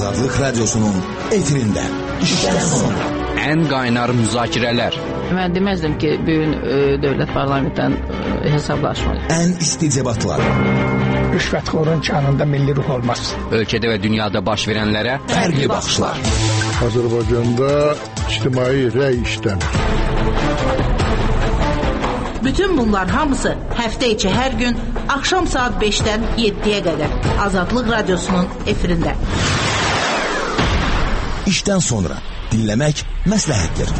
Azadlıq Radyosu'nun efirində işdən sonra. Ən qaynar müzakirələr. Mən deməzdim ki, bugün dövlət parlamentdən hesablaşmayır. Ən isti debatlar. Rüşvətxorun kanında milli ruh olmaz. Ölkədə və dünyada baş verənlərə fərqli baxışlar. Azərbaycanda ictimai rəy işləmir. Bütün bunlar hamısı həftə içi hər gün axşam saat 5-dən 7-yə qədər Azadlıq Radyosu'nun efirində. İşdən sonra dinləmək məsləhətdir.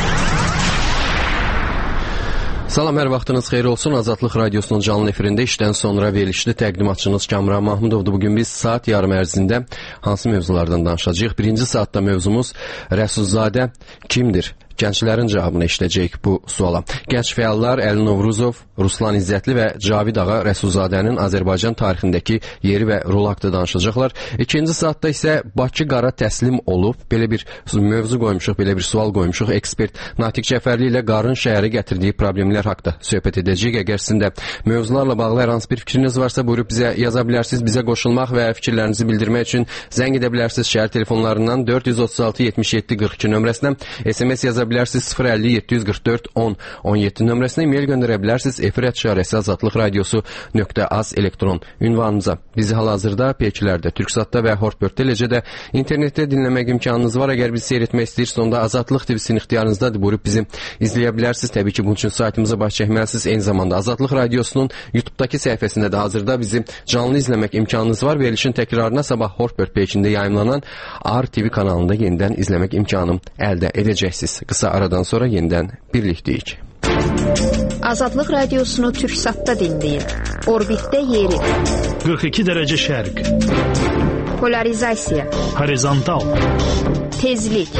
Salam, hər vaxtınız xeyir olsun. Azadlıq Radyosu'nun canlı efirində işdən sonra verilişli təqdimatçınız Kamran Mahmudovdur. Bugün biz saat yarım ərzində hansı mövzulardan danışacağıq? Birinci saatda mövzumuz Rəsulzadə kimdir? Gənclərin cavabını işləyəcək bu suala. Gənc fəallar Əli Novruzov, Ruslan İzzətli və Cavid Ağa Rəsulzadənin Azərbaycan tarixindəki yeri və rolu haqqında danışacaqlar. İkinci saatda isə Bakı qara təslim olub, belə bir mövzu qoymuşuq, belə bir sual qoymuşuq. Ekspert Natiq Cəfərli ilə qarın şəhəri gətirdiyi problemlər haqqında söhbət edəcəyik. Əgər sizin də mövzularla bağlı hər hansı bir fikriniz varsa, buyurub bizə yaza bilərsiniz. Bizə qoşulmaq və fikirlərinizi bildirmək üçün zəng edə bilərsiniz şəhər telefonlarından 436 77 42 nömrəsindən, SMS yaza bilərsiniz 050 744 10 17 nömrəsinə, e-mail göndərə bilərsiniz efir@rsadlıqradiosu.az elektron ünvanımıza. Bizi hal-hazırda P2-lərdə, Türksatda və Hortbörtdə, eləcə də internetdə dinləmək imkanınız var. Əgər bizi seyr etmək istəyirsiniz, onda Azadlıq TV-sinin ixtiyarınızdadır. Buyurub bizi izləyə bilərsiniz. Təbii ki, bunun üçün saytımıza baş çəkməlisiniz. Eyni zamanda Azadlıq Radiosu'nun YouTube-dakı səhifəsində də hazırda bizi canlı izləmək imkanınız var. Verilişin təkrarına sabah Hortbört P2-də yayımlanan ARTV kanalında yenidən izləmək imkanı əldə edəcəksiniz. Qısa aradan sonra yenidən birlikdəyik. Azadlıq Radiosunu Türksatda dinləyin. Orbitdə yeri. 42 dərəcə şərq. Polarizasiya. Horizontal. Tezlik.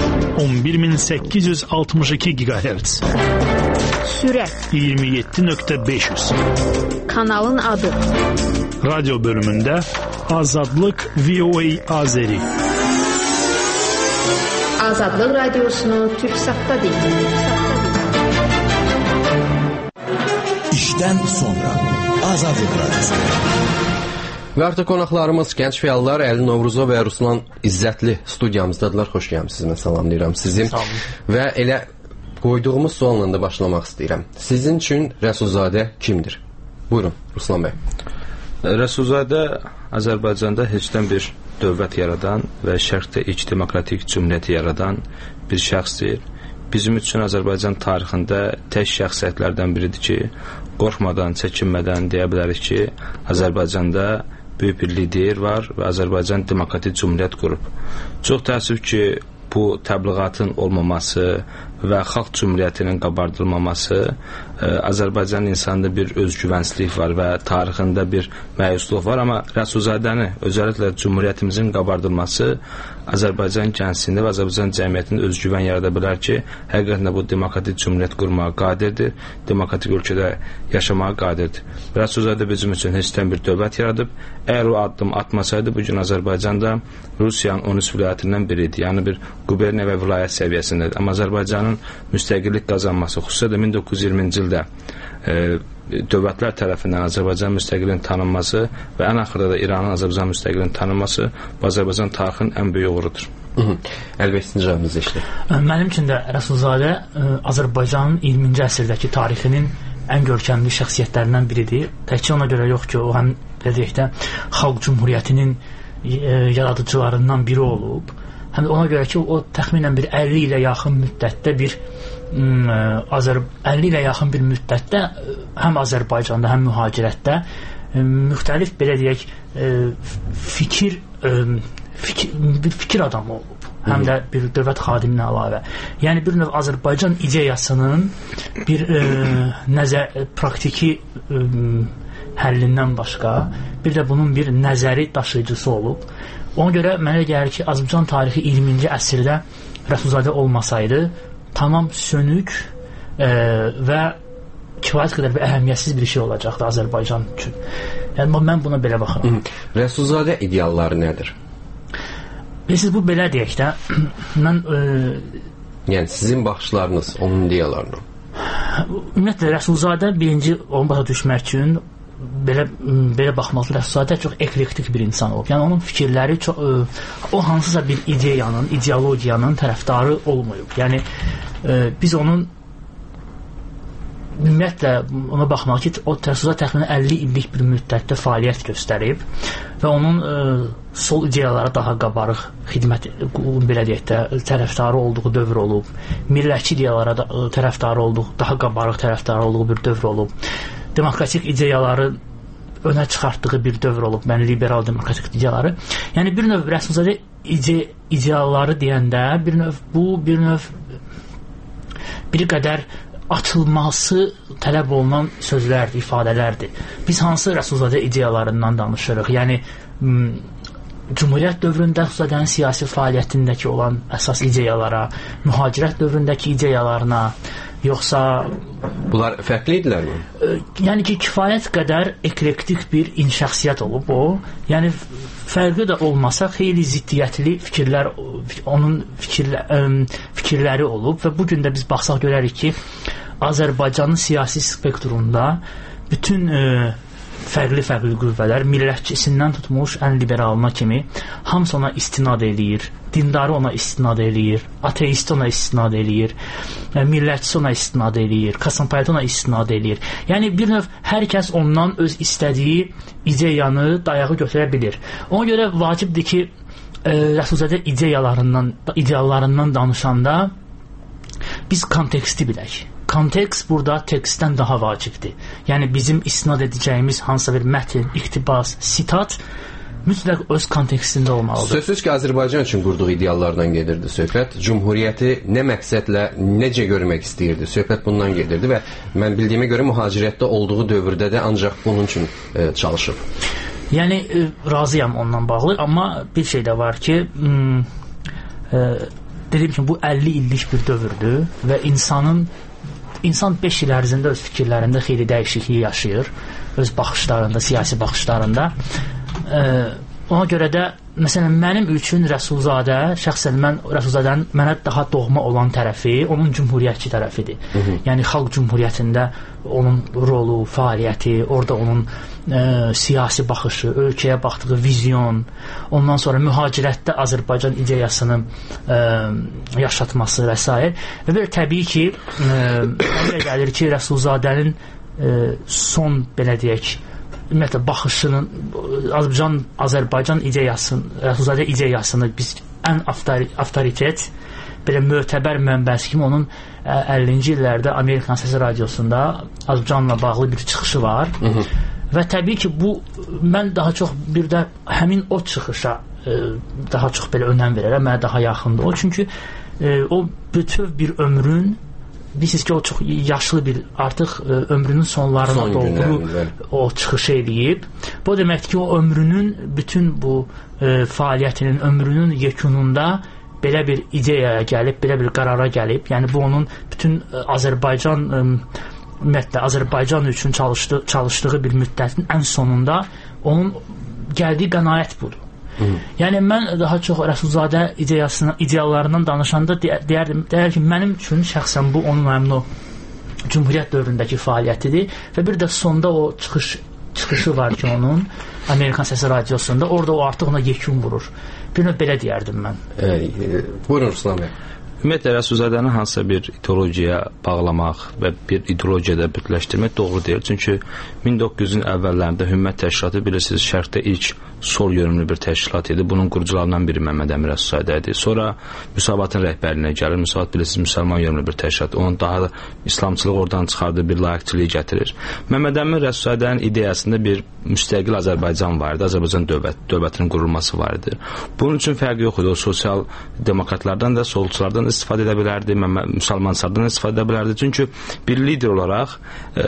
11862 GHz. Sürət. 27.500. Kanalın adı. Radyo bölümündə Azadlıq VOA Azeri. Azadlıq Radiosunu Türksatda dinləyin. İşdən sonra Azadlıq Radyosu. Və artıq qonaqlarımız gənc fəallar Əli Novruzov və Ruslan İzzətli studiyamızdadılar. Xoş gəlmisiniz, mən salamlayıram sizi. Və elə qoyduğumuz sualla da başlamaq istəyirəm. Sizin üçün Rəsulzadə kimdir? Buyurun, Ruslan bəy. Rəsulzadə Azərbaycanda heçdən bir dövlət yaradan və şərqdə ilk demokratik cümhuriyyəti yaradan bir şəxsdir. Bizim üçün Azərbaycan tarixində tək şəxsiyyətlərdən biridir ki, qorxmadan, çəkinmədən deyə bilərik ki, Azərbaycanda böyük bir lider var və Azərbaycan demokratik cümhuriyyət qurub. Çox təəssüf ki, bu təbliğatın olmaması və xalq cümhuriyyətinin qabardılmaması, Azərbaycan insanda bir özgüvənsizlik var və tarixində bir məyusluq var, amma Rəsulzadəni, özəlliklə cümhuriyyətimizin qabardılması Azərbaycan gəncliyində və Azərbaycan cəmiyyətində özgüvən yarada bilər ki, həqiqətən bu demokratik cümhuriyyət qurmağa qadirdir, demokratik ölkədə yaşamağa qadirdir. Rəsulzadə bizim üçün heçdən bir dövlət yaradıb. Əgər o addım atmasaydı, bugün Azərbaycanda Rusiyanın 13 vilayətindən biridir, yəni bir quberniya və vilayət səviyyəsindədir. Amma Azərbaycanın müstəqillik qazanması, xüsusilə də 1920-ci ildə dövlətlər tərəfindən Azərbaycan müstəqilliyin tanınması və ən axırda da İranın Azərbaycan müstəqilliyin tanınması bu Azərbaycan tarixinin ən böyük uğurudur. Əlbəttə cavabınızı eşidir. Mənim üçün də Rəsulzadə Azərbaycanın 20-ci əsrdəki tarixinin ən görkəmli şəxsiyyətlərindən biridir. Təkcə ona görə yox ki, o həm deyək də xalq cümhuriyyətinin yaradıcılarından biri olub. Həm də ona görə ki, o təxminən bir 50 ilə yaxın müddətdə 50 ilə yaxın bir müddətdə həm Azərbaycanda, həm mühacirətdə müxtəlif, belə deyək, fikir adamı olub. Həm də bir dövlət xadiminə əlavə. Yəni bir növ Azərbaycan ideyasının bir praktiki həllindən başqa bir də bunun bir nəzəri daşıyıcısı olub. Ona görə mənə gəlir ki, Azərbaycan tarixi 20-ci əsrdə Rəsulzadə olmasaydı tamam sönük və kifayət qədər bir əhəmiyyətsiz bir şey olacaqdı Azərbaycan üçün. Yəni mən buna belə baxıram. Rəsulzadə idealları nədir? Siz bu belə deyək də, mən yəni sizin baxışlarınız onun ideallarına. Ümumiyyətlə Rəsulzadə birinci onu başa düşmək üçün belə baxmaq Rəsulzadə çox eklektik bir insan olub. Yəni onun fikirləri çox o hansısa bir ideyanın, ideologiyanın tərəfdarı olmayıb. Yəni biz onun ümumiyyətlə ona baxmaq ki, o Rəsulzadə təxminən 50 illik bir müddətdə fəaliyyət göstərib və onun sol ideyalara daha qabarıq xidmət, belə deyək də, tərəfdarı olduğu dövr olub. Millətçi ideyalara tərəfdarı olduğu, daha qabarıq tərəfdarı olduğu bir dövr olub. Demokratik ideyaları önə çıxartdığı bir dövr olub. Yəni liberal demokratik ideyaları. Yəni bir növ Rəsulzadə ideyaları deyəndə bir növ bir qədər atılması tələb olunan sözlərdir, ifadələrdir. Biz hansı Rəsulzadə ideyalarından danışırıq? Yəni Cumhuriyyət dövründə Rəsulzadənin siyasi fəaliyyətindəki olan əsas ideyalara, mühacirət dövründəki ideyalarına, yoxsa bunlar fərqli idilər mi? Yəni ki, kifayət qədər eklektik bir şəxsiyyət olub o. Yəni fərqli də olmasa xeyli ziddiyyətli fikirlər, onun fikirləri olub və bu gün də biz baxsaq görərik ki, Azərbaycanın siyasi spektrumda bütün fərqli qüvvələr, millətçisindən tutmuş ən liberalına kimi hamısı ona istinad eləyir, dindarı ona istinad eləyir, ateist ona istinad eləyir, millətçisi ona istinad eləyir, kosmopolit ona istinad eləyir. Yəni bir növ hər kəs ondan öz istədiyi ideyanı, dayağı götürə bilir. Ona görə vacibdir ki, Rəsulzadə ideyalarından danışanda biz konteksti bilək. Kontekst burada tekstdən daha vacibdir. Yəni bizim istinad edəcəyimiz hansısa bir mətn, iqtibas, sitat mütləq öz kontekstində olmalıdır. Sözsüz ki, Azərbaycan üçün qurduğu ideallardan gedirdi söhbət. Cumhuriyyəti nə məqsədlə, necə görmək istəyirdi? Söhbət bundan gedirdi və mən bildiyimə görə mühacirətdə olduğu dövrdə də ancaq bunun üçün çalışıb. Yəni razıyam ondan bağlı, amma bir şey də var ki, dediyim kimi bu 50 illik bir dövrdür və İnsan 5 il ərzində öz fikirlərində xeyli dəyişikliyi yaşayır, öz baxışlarında, siyasi baxışlarında. Ona görə də, məsələn, mənim üçün Rəsulzadə, şəxsən mən Rəsulzadənin mənə daha doğma olan tərəfi, onun cümhuriyyətçi tərəfidir. Yəni, xalq cümhuriyyətində onun rolu, fəaliyyəti, orada onun siyasi baxışı, ölkəyə baxdığı vizyon, ondan sonra mühacirətdə Azərbaycan ideyasını yaşatması və s. Və belə təbii ki, mənə gəlir ki, Rəsulzadənin son, belə deyək, ümumiyyətlə baxışının Azərbaycan ideyasını, Rəsulzadə ideyasını biz ən avtoritet, belə mötəbər mənbəsi kimi onun 50-ci illərdə Amerikan Səsi Radiosunda Azərbaycanla bağlı bir çıxışı var. Və təbii ki, bu, mən daha çox bir də həmin o çıxışa daha çox belə önəm verərəm, mənə daha yaxındır o. Çünki o bütöv bir ömrün, bilirsiniz ki, o çox yaşlı bir, artıq ömrünün sonlarına doğru o çıxışı eləyib. Bu deməkdir ki, o ömrünün, bütün bu fəaliyyətinin, ömrünün yekununda belə bir ideyaya gəlib, belə bir qərara gəlib. Yəni bu onun bütün Azərbaycan, ümumiyyətlə Azərbaycan üçün çalışdığı bir müddətin ən sonunda onun gəldiyi qənaət budur. Yəni mən daha çox Rəsulzadə ideyalarından danışanda deyərdim ki, mənim üçün şəxsən bu onun həmin o Cumhuriyyət dövründəki fəaliyyətidir və bir də sonda o çıxışı var ki, onun Amerikan Səsi Radiosunda, orada o artıq ona yekun vurur. Bir növ belə deyərdim mən. Buyurun Ruslan bəy. Ümumiyyətlə Rəsulzadəni hansısa bir ideologiyaya bağlamaq və bir ideologiyada bütləşdirmək doğru deyil. Çünki 1900-ün əvvəllərində Hümmət Təşkilatı, bilirsiniz, Şərqdə ilk sol yönümlü bir təşkilat idi. Bunun qurucularından biri Məmməd Əmin Rəsulzadə idi. Sonra Müsavatın rəhbərliyinə gəlir. Müsavat, bilirsiniz, müsəlman yönümlü bir təşkilat. Onun daha da İslamçılıq oradan çıxardığı bir layiqçiliyi gətirir. Məmməd Əmin Rəsulzadənin ideyasında bir müstəqil Azərbaycan vardı. Azərbaycan dövlətinin qurulması vardı. Bunun üçün fərqi yox idi. O sosial demokratlardan da, solçulardan istifadə edə bilərdi, müsəlmanlardan istifadə edə bilərdi. Çünki bir lider olaraq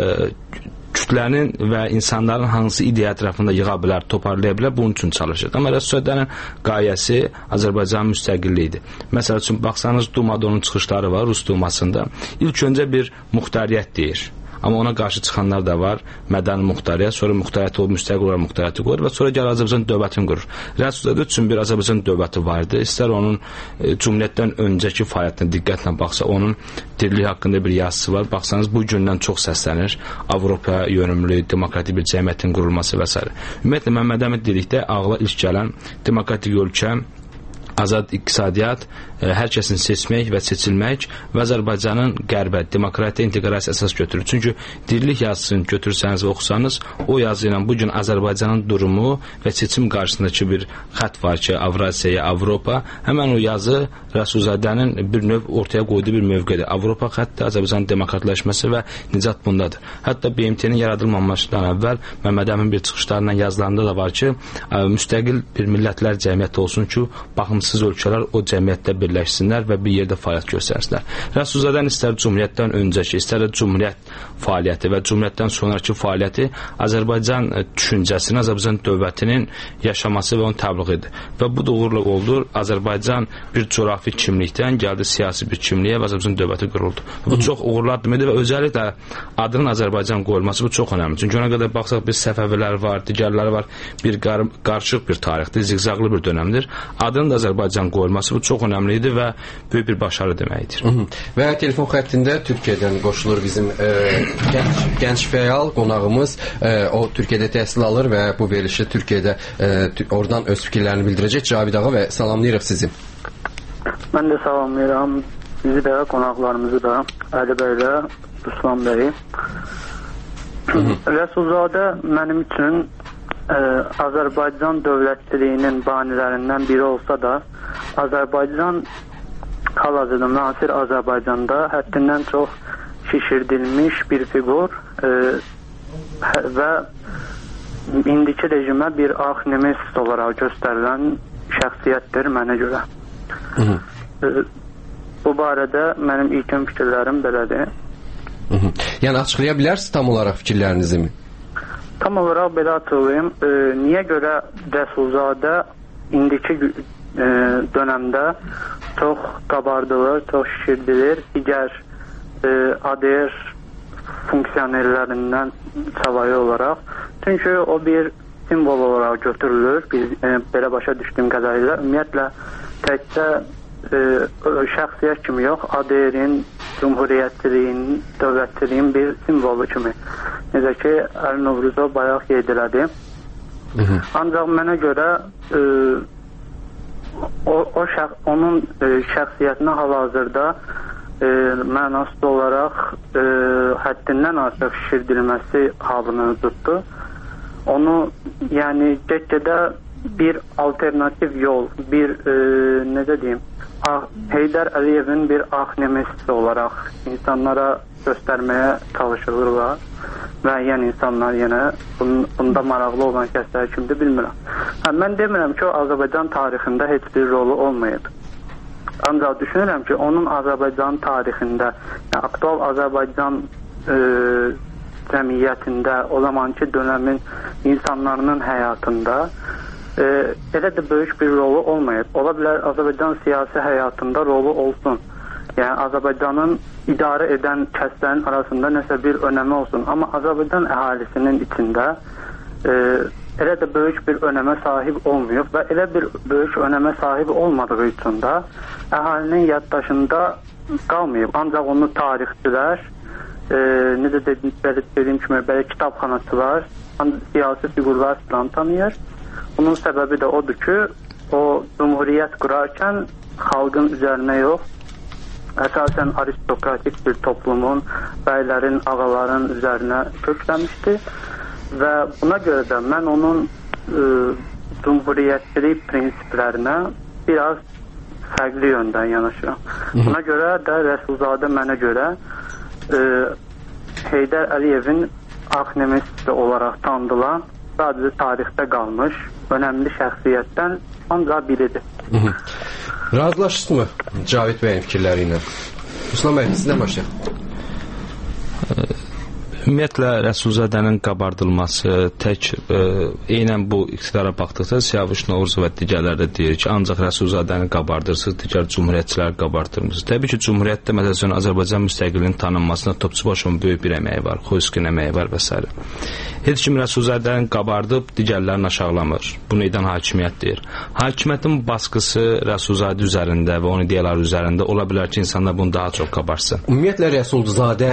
kütlənin və insanların hansı ideya ətrafında yığa bilər, toparlaya bilər, bunun üçün çalışır. Amma Rəsulzadənin qayəsi Azərbaycanın müstəqilliyidir. Məsəl üçün, baxsanız, Dumada onun çıxışları var, Rus Dumasında. İlk öncə bir muxtariyyət deyir. Amma ona qarşı çıxanlar da var. Mədəni muxtariyyət, sonra muxtariyyət olub, müstəqil olaraq muxtariyyəti qurur və sonra gəlir Azərbaycan dövlətini qurur. Rəsulzadə üçün bir Azərbaycan dövləti var idi. İstər onun Cümhuriyyətdən öncəki fəaliyyətinə diqqətlə baxsa, onun diriliyi haqqında bir yazısı var. Baxsanız bu gündən çox səslənir. Avropa yönümlü, demokratik bir cəmiyyətin qurulması və s. Ümumiyyətlə, Məmməd Əmin dedikdə ağla ilk gələn demokratik ölkə, azad iqtisadiyyat, hər kəsin seçmək və seçilmək və Azərbaycanın qərbə, demokratiya, inteqrasiya əsas götürür. Çünki dirilik yazısını götürsəniz və oxusanız, o yazı ilə bugün Azərbaycanın durumu və seçim qarşısındakı bir xətt var ki, Avrasiya, Avropa, həmən o yazı Rəsulzadənin bir növ ortaya qoyduğu bir mövqedir. Avropa xətti, Azərbaycanın demokratlaşması və nicat bundadır. Hətta BMT-nin yaradılmamışdan əvvəl Məmməd Əmin bir çıxışlarından yazılarında da var ki, müstəqil bir millətlər cəmiyyəti olsun ki, baxımsız ölkələr o cəmiyyətdə birləşsinlər və bir yerdə fəaliyyət göstərsinlər. Rəsulzadənin istər Cümhuriyyətdən öncəki, istər də Cümhuriyyət fəaliyyəti və Cümhuriyyətdən sonraki fəaliyyəti Azərbaycan düşüncəsinin, Azərbaycan dövlətinin yaşaması və onun təbliğidir. Və bu doğruluq oldu. Azərbaycan bir coğrafi kimlikdən gəldi siyasi bir kimliyə və Azərbaycan dövləti quruldu. Bu çox uğurlu addımdır və özəlliklə adının Azərbaycan qoyulması bu çox önəmli. Çünki ona qədər baxsaq bir Səfəvilər var, digərləri var. Bir qarışıq bir tarixdir, zigzaqlı bir dönəmdir. Adının da Azərbaycan qoyulması bu çox önəmlidir və böyük bir başarı deməkdir. Və telefon xəttində Türkiyədən qoşulur bizim gənc fəal qonağımız. O Türkiyədə təhsil alır və bu verilişi Türkiyədə oradan öz fikirlərini bildirəcək. Cavid ağa və salamlayırıq sizi. Mən də salamlayıram sizi də, qonaqlarımızı da, Əli bəylə, Ruslan bəyi. Rəsulzadə mənim üçün Azərbaycan dövlətçiliyinin banilərindən biri olsa da, Azərbaycan hal-hazırda müasir Azərbaycanda həddindən çox şişirdilmiş bir fiqur və indiki rejimə bir ax-nemesis olaraq göstərilən şəxsiyyətdir mənə görə. Bu barədə mənim ilkin fikirlərim belədir. Yəni açıqlaya bilərsiniz tam olaraq fikirlərinizi mi? Tam olaraq belə açıqlayım. Niyə görə Rəsulzadə indiki dönəmdə çox qabardılır, çox şişirdilir, digər ADR funksiyonerlərindən savayı olaraq. Çünki o bir simvol olaraq götürülür. Biz belə başa düşdüyüm qədərilə ümumiyyətlə təkcə şəxsiyyət kimi yox, ADR-in, cümhuriyyətçiliyin, dövlətçiliyin bir simvolu kimi. Necə ki, Əli Novruzov bayaq qeyd elədi. Ancaq mənə görə onun şəxsiyyətinə hal-hazırda mənasız olaraq həddindən artıq şişirdilməsi halını tutdu. Onu, yəni, get-gedə bir alternativ yol, bir, necə deyim, Heydər Əliyevin bir ax-nemesisi olaraq insanlara göstərməyə çalışırlar. Müəyyən insanlar yenə bunda maraqlı olan kəslər kimdir bilmirəm. Mən demirəm ki, o Azərbaycan tarixində heç bir rolu olmayıb. Ancaq düşünürəm ki, onun Azərbaycan tarixində, yəni aktual Azərbaycan cəmiyyətində, o zamanki dönəmin insanlarının həyatında elə də böyük bir rolu olmayıb. Ola bilər Azərbaycan siyasi həyatında rolu olsun. Yəni Azərbaycanın idarə edən kəslərin arasında nəsə bir önəmi olsun. Amma Azərbaycan əhalisinin içində elə də böyük bir önəmə sahib olmayıb və elə bir böyük önəmə sahib olmadığı üçün də əhalinin yaddaşında qalmayıb. Ancaq onu tarixçilər, necə dediyim kimi, belə kitabxanaçılar, siyasi fiqurlar falan tanıyır. Bunun səbəbi də odur ki, o cümhuriyyət qurarkən xalqın üzərinə yox, əsasən aristokratik bir toplumun, bəylərin, ağaların üzərinə kökləmişdi və buna görə də mən onun cümhuriyyətçilik prinsiplərinə biraz fərqli yöndən yanaşıram. Buna görə də Rəsulzadə mənə görə Heydər Əliyevin ax-nemesisi olaraq tanıdılan, sadəcə tarixdə qalmış önəmli şəxsiyyətdən ancaq biridir. Razılaşdınızmı Cavid bəyin fikirləri ilə? Ruslan bəy, sizdən başlayaq. Ümumiyyətlə Rəsulzadənin qabardılması tək eynən bu iqtidara baxdıqda Siyavuş Novruzov və digərləri də deyir ki, ancaq Rəsulzadəni qabardırsınız, digər cümhuriyyətçilər qabardırmısınız. Təbii ki, cümhuriyyətdə məsələn Azərbaycan müstəqilliyinin tanınmasına Topçubaşovun böyük bir əməyi var, Xoyski'nin əməyi var və s. Heç kim Rəsulzadəni qabardıb digərlərini aşağılamır. Bunu edən hakimiyyət deyir. Hakimiyyətin baskısı Rəsulzadə üzərində və onun ideyaları üzərində ola bilər ki, insanlar bunu daha çox qabarsın. Ümumiyyətlə Rəsulzadə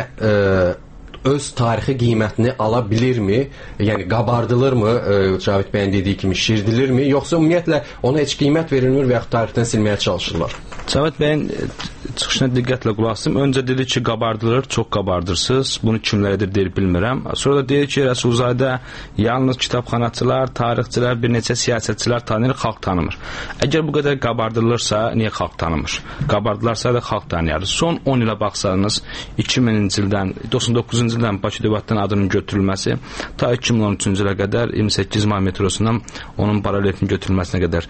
öz tarixi qiymətini ala bilirmi? Yəni qabardılırmı? Cavid bəyin dediyi kimi şirdilirmi? Yoxsa ümumiyyətlə ona heç qiymət verilmir və yaxud tarixdən silməyə çalışırlar? Cavid bəyin çıxışına diqqətlə qulaq asdım. Öncə dedi ki, qabardılır, çox qabardırsınız. Bunu kimlərədir deyir bilmirəm. Sonra da deyir ki, Rəsulzadə yalnız kitabxanaçılar, tarixçilər, bir neçə siyasətçilər tanıyır, xalq tanımır. Əgər bu qədər qabardılırsa, niyə xalq tanımır? Qabardılarsa da xalq tanıyarız. Son 10 ilə baxsanız, 2000-ci ildən, 99-cu ildən Bakı Dövlətdən adının götürülməsi ta 2013-cü ilə qədər 28 may metrosundan onun paralelinin götürülməsinə qədər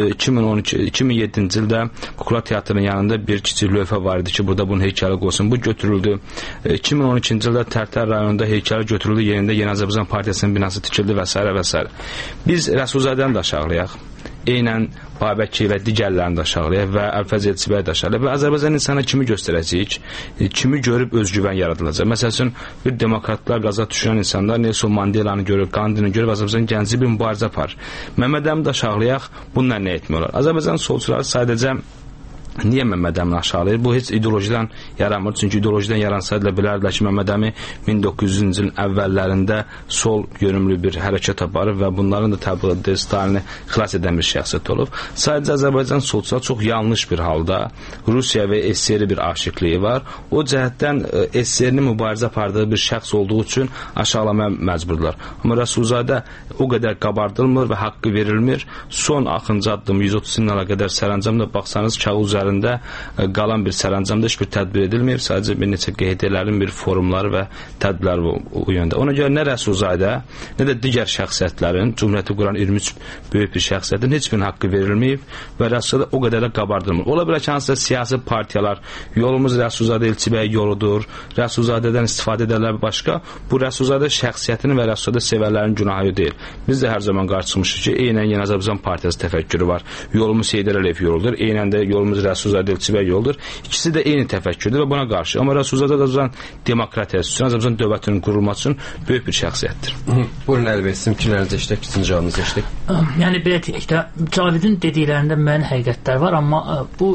2007-ci ildə Kukla Teatrının yanında bir kiçik lövhə var idi ki, burada bunun heykəli qoysun. Bu götürüldü. 2012-ci ildə Tərtər rayonunda heykəli götürüldü, yerində Yeni Azərbaycan Partiyasının binası tikildi və s. və s. Biz Rəsulzadəni də aşağılayaq. Eynən Babəki və digərlərini də aşağılayaq və Əlfəz Elçibəyi də aşağılayaq və Azərbaycan insana kimi göstərəcəyik, kimi görüb özgüvən yaradılacaq. Məsələn, bir demokratlar qaza düşürən insanlar Nelson Mandela'nı görür, Gandhini görür, Azərbaycan gənci bir mübarizə apar. Məmməd Əmini də aşağılayaq, bununla nə etmiyorlar? Azərbaycan solçuları sadəcə niyə Məmməd Əmini aşağılayır? Bu heç ideolojidən yaranmır. Çünki ideolojidən yaransaydı bilərdilər ki, Məmməd Əmi 1900-cü ilin əvvəllərində sol görünümlü bir hərəkət aparıb və bunların da təbliğ Stalini xilas edən bir şəxsiyyət olub. Sadəcə Azərbaycan solçular çox yanlış bir halda Rusiya və SSR-i bir aşiqliyi var. O cəhətdən SSR-nin mübarizə apardığı bir şəxs olduğu üçün aşağılamaya məcburdular. Amma Rəsulzadə o qədər qabardılmır və haqqı verilmir. Son axıncı addım 130 ilə qədər sərəncamda baxsanız kağız üzərində qalan bir sərəncamda heç bir tədbir edilməyib. Sadəcə bir neçə QHD-lərin bir forumları və tədbirləri o yöndə. Ona görə nə Rəsulzadə, nə də digər şəxsiyyətlərin, Cümhuriyyəti quran 23 böyük bir şəxsiyyətin heç birinin haqqı verilməyib və Rəsulzadə o qədər də qabardılmır. Ola bilər ki, hansısa siyasi partiyalar yolumuz Rəsulzadə Elçibəy yoludur, Rəsulzadədən istifadə edərlər başqa. Bu Rəsulzadə şəxsiyyətinin və Rəsulzadə sevərlərin günahı deyil. Biz də hər zaman qarşı çıxmışıq ki, eynən Yeni Azərbaycan Partiyası təfəkkürü var. Yolumuz Heydər Əliyev yoludur, eynən də yolumuz Rəsulzadə Elçibəy yoludur. İkisi də eyni təfəkkürdür və buna qarşı. Amma Rəsulzadə Azərbaycan demokratiyası üçün, Azərbaycan dövlətinin qurulması üçün böyük bir şəxsiyyətdir. Buyurun Əlbəy, sizin fikirlərinizi eşitdik, ikinci cavabınızı eşitdik. Yəni belə deyək də, Cavidin dediklərində müəyyən həqiqətlər var, amma bu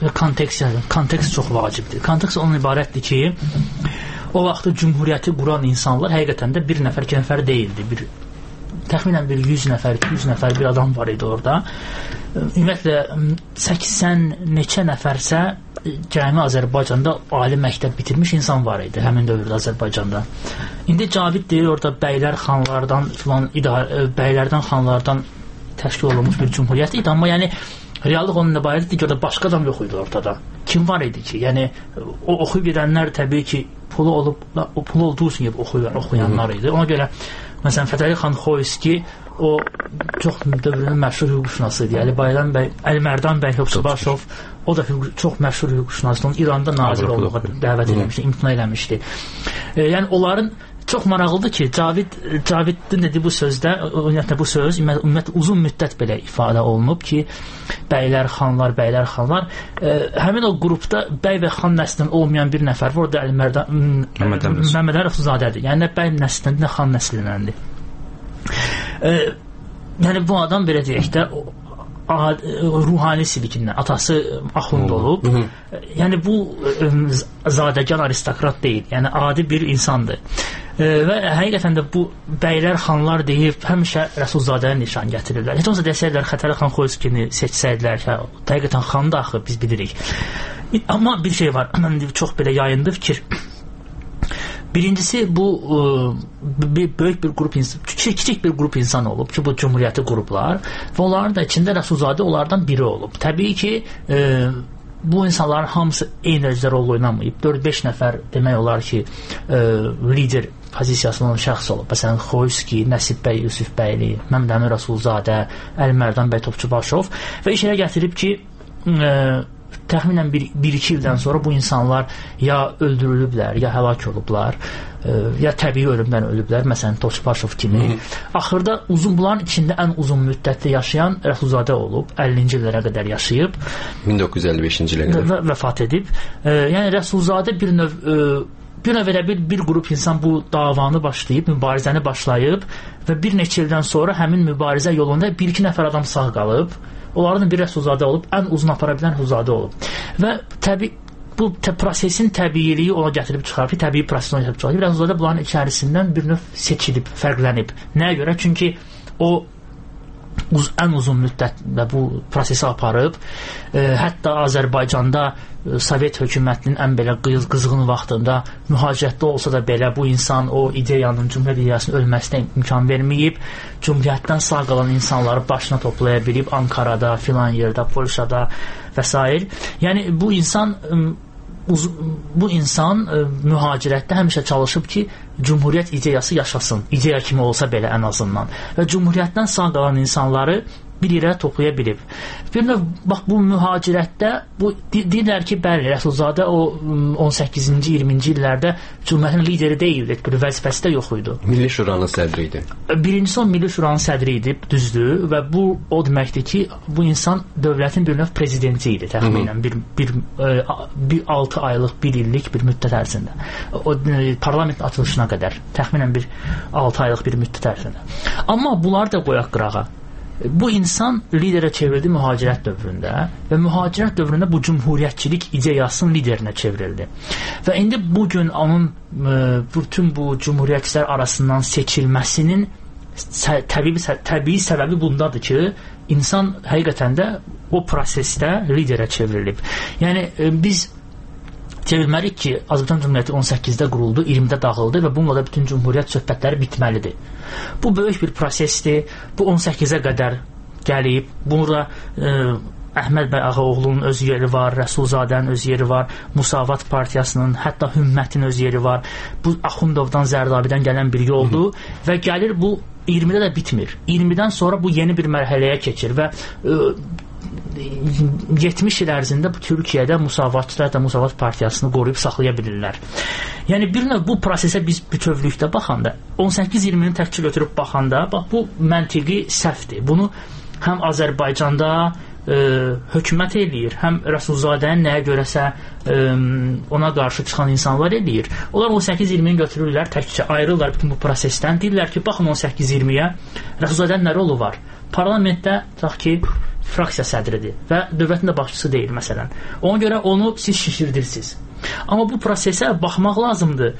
kontekst çox vacibdir. Kontekst onun ibarətdir ki, o vaxtı Cümhuriyyəti quran insanlar həqiqətən də bir nəfər, iki nəfər deyildi. Təxminən bir 100 nəfər, 200 nəfər bir adam var idi orada. Ümumiyyətlə 80 neçə nəfərsə cəmi Azərbaycanda ali məktəb bitirmiş insan var idi həmin dövrdə Azərbaycanda. İndi Cavid deyir orada bəylər xanlardan filan bəylərdən xanlardan təşkil olunmuş bir cümhuriyyət idi, amma yəni reallıq onun ibarətdir ki, orada başqa adam yox idi ortada. Kim var idi ki? Yəni o oxuyub gedənlər təbii ki, pulu olduğu üçün oxuyanlar idi. Ona görə məsələn Fətəli xan Xoyski o çox dövrünün məşhur hüquqşünası idi. Əlimərdan bəy Topçubaşov o da çox məşhur hüquqşünasıdır. İranda nazir olmağa dəvət edilmişdi, imtina eləmişdi. Yəni onların çox maraqlıdır ki, Cavidin dediyi bu sözdə, ümumiyyətlə bu söz uzun müddət belə ifadə olunub ki, bəylər, xanlar. Həmin o qrupda bəy və xan nəslindən olmayan bir nəfər var, o da Məmməd Rəsulzadədir. Yəni nə bəy nəslindəndir, nə xan nəslindəndir. Yəni bu adam belə deyək də ruhani silikindən, atası axund olub. Yəni bu zadəgan aristokrat deyil, yəni adi bir insandır. Və həqiqətən də bu bəylər, xanlar deyib həmişə Rəsulzadəyə nişan gətirirlər. Heç olmasa desəydilər Xətəli xan Xoyskini seçsəydilər ki, həqiqətən xandır axı, biz bilirik. Amma bir şey var, çox belə yayındı fikir. Birincisi bu böyük bir qrup insan, kiçik bir qrup insan olub ki, bu cümhuriyyəti qruplar və onların da içində Rəsulzadə onlardan biri olub. Təbii ki, bu insanların hamısı eyni dərəcədə rol oynamayıb. 4-5 nəfər demək olar ki, lider pozisiyasında olan şəxs olub. Məsələn, Xoyski, Nəsib bəy Yusuf bəyli, Məmməd Əmin Rəsulzadə, Əlimərdan bəy Topçubaşov və iş elə gətirib ki, təxminən 1-2 ildən sonra bu insanlar ya öldürülüblər, ya həlak olublar, ya təbii ölümdən ölüblər, məsələn Toçpaşov kimi. Axırda bunların içində ən uzun müddətli yaşayan Rəsulzadə olub, 50-ci illərə qədər yaşayıb, 1955-ci ilə qədər və vəfat edib. Yəni Rəsulzadə bir növ elə bir qrup insan bu davanı başlayıb, mübarizəni başlayıb və bir neçə ildən sonra həmin mübarizə yolunda 1-2 nəfər adam sağ qalıb. Onlardan biri Rəsulzadə olub, ən uzun apara bilən Rəsulzadə olub. Və bu prosesin təbiiliyi ona gətirib çıxarıb ki, təbii proses ona gətirib çıxarıb. Rəsulzadə bunların içərisindən bir növ seçilib, fərqlənib. Nəyə görə? Çünki o ən uzun müddətdə bu prosesi aparıb. Hətta Azərbaycanda Sovet hökumətinin ən belə qızğın vaxtında mühacirətdə olsa da belə bu insan o ideyanın, cümhuriyyət ideyasının ölməsinə imkan verməyib. Cümhuriyyətdən sağ qalan insanları başına toplaya bilib Ankarada, filan yerdə, Polşada və s. Yəni bu insan mühacirətdə həmişə çalışıb ki, cümhuriyyət ideyası yaşasın. İdeya kimi olsa belə ən azından. Və cümhuriyyətdən sağ qalan insanları bir yerə toplaya bilib. Bir növ, bax bu mühacirətdə deyirlər ki, bəli, Rəsulzadə o 18-ci, 20-ci illərdə cümhuriyyətin lideri deyildi, bir vəzifəsi də yox idi. Milli Şuranın sədri idi. Birincisi o Milli Şuranın sədri idi, düzdür, və bu o deməkdir ki, bu insan dövlətin bir növ prezidenti idi, təxminən bir 6 aylıq, 1 illik bir müddət ərzində. O parlament açılışına qədər, təxminən bir 6 aylıq bir müddət ərzində. Amma bunları da qoyaq qırağa. Bu insan liderə çevrildi mühacirət dövründə və mühacirət dövründə bu cümhuriyyətçilik ideyasının liderinə çevrildi. Və indi bugün onun bütün bu cümhuriyyətçilər arasından seçilməsinin təbii səbəbi bundadır ki, insan həqiqətən də o prosesdə liderə çevrilib. Yəni biz çevirməliyik ki, Azərbaycan Cümhuriyyəti 18-də quruldu, 20-də dağıldı və bununla da bütün cümhuriyyət söhbətləri bitməlidir. Bu böyük bir prosesdir. Bu 18-ə qədər gəlib. Burada Əhməd bəy Ağaoğlunun öz yeri var, Rəsulzadənin öz yeri var, Musavat Partiyasının, hətta Hümmətin öz yeri var. Bu Axundovdan, Zərdabidən gələn bir yoldur və gəlir bu 20-də də bitmir. 20-dən sonra bu yeni bir mərhələyə keçir və 70 il ərzində bu Türkiyədə Musavatçılar da Musavat Partiyasını qoruyub saxlaya bilirlər. Yəni bir növ bu prosesə biz bütövlükdə baxanda 18-20-ni təkcə götürüb baxanda bax bu məntiqi səhvdir. Bunu həm Azərbaycanda hökumət eləyir, həm Rəsulzadənin nəyə görəsə ona qarşı çıxan insanlar eləyir. Onlar 18-20-ni götürürlər, təkcə ayrılırlar bütün bu prosesdən. Deyirlər ki, baxın 18-20-yə Rəsulzadənin nə rolu var? Parlamentdə tutaq ki, fraksiya sədridir və dövlətin də başçısı deyil məsələn. Ona görə onu siz şişirdirsiniz. Amma bu prosesə baxmaq lazımdır.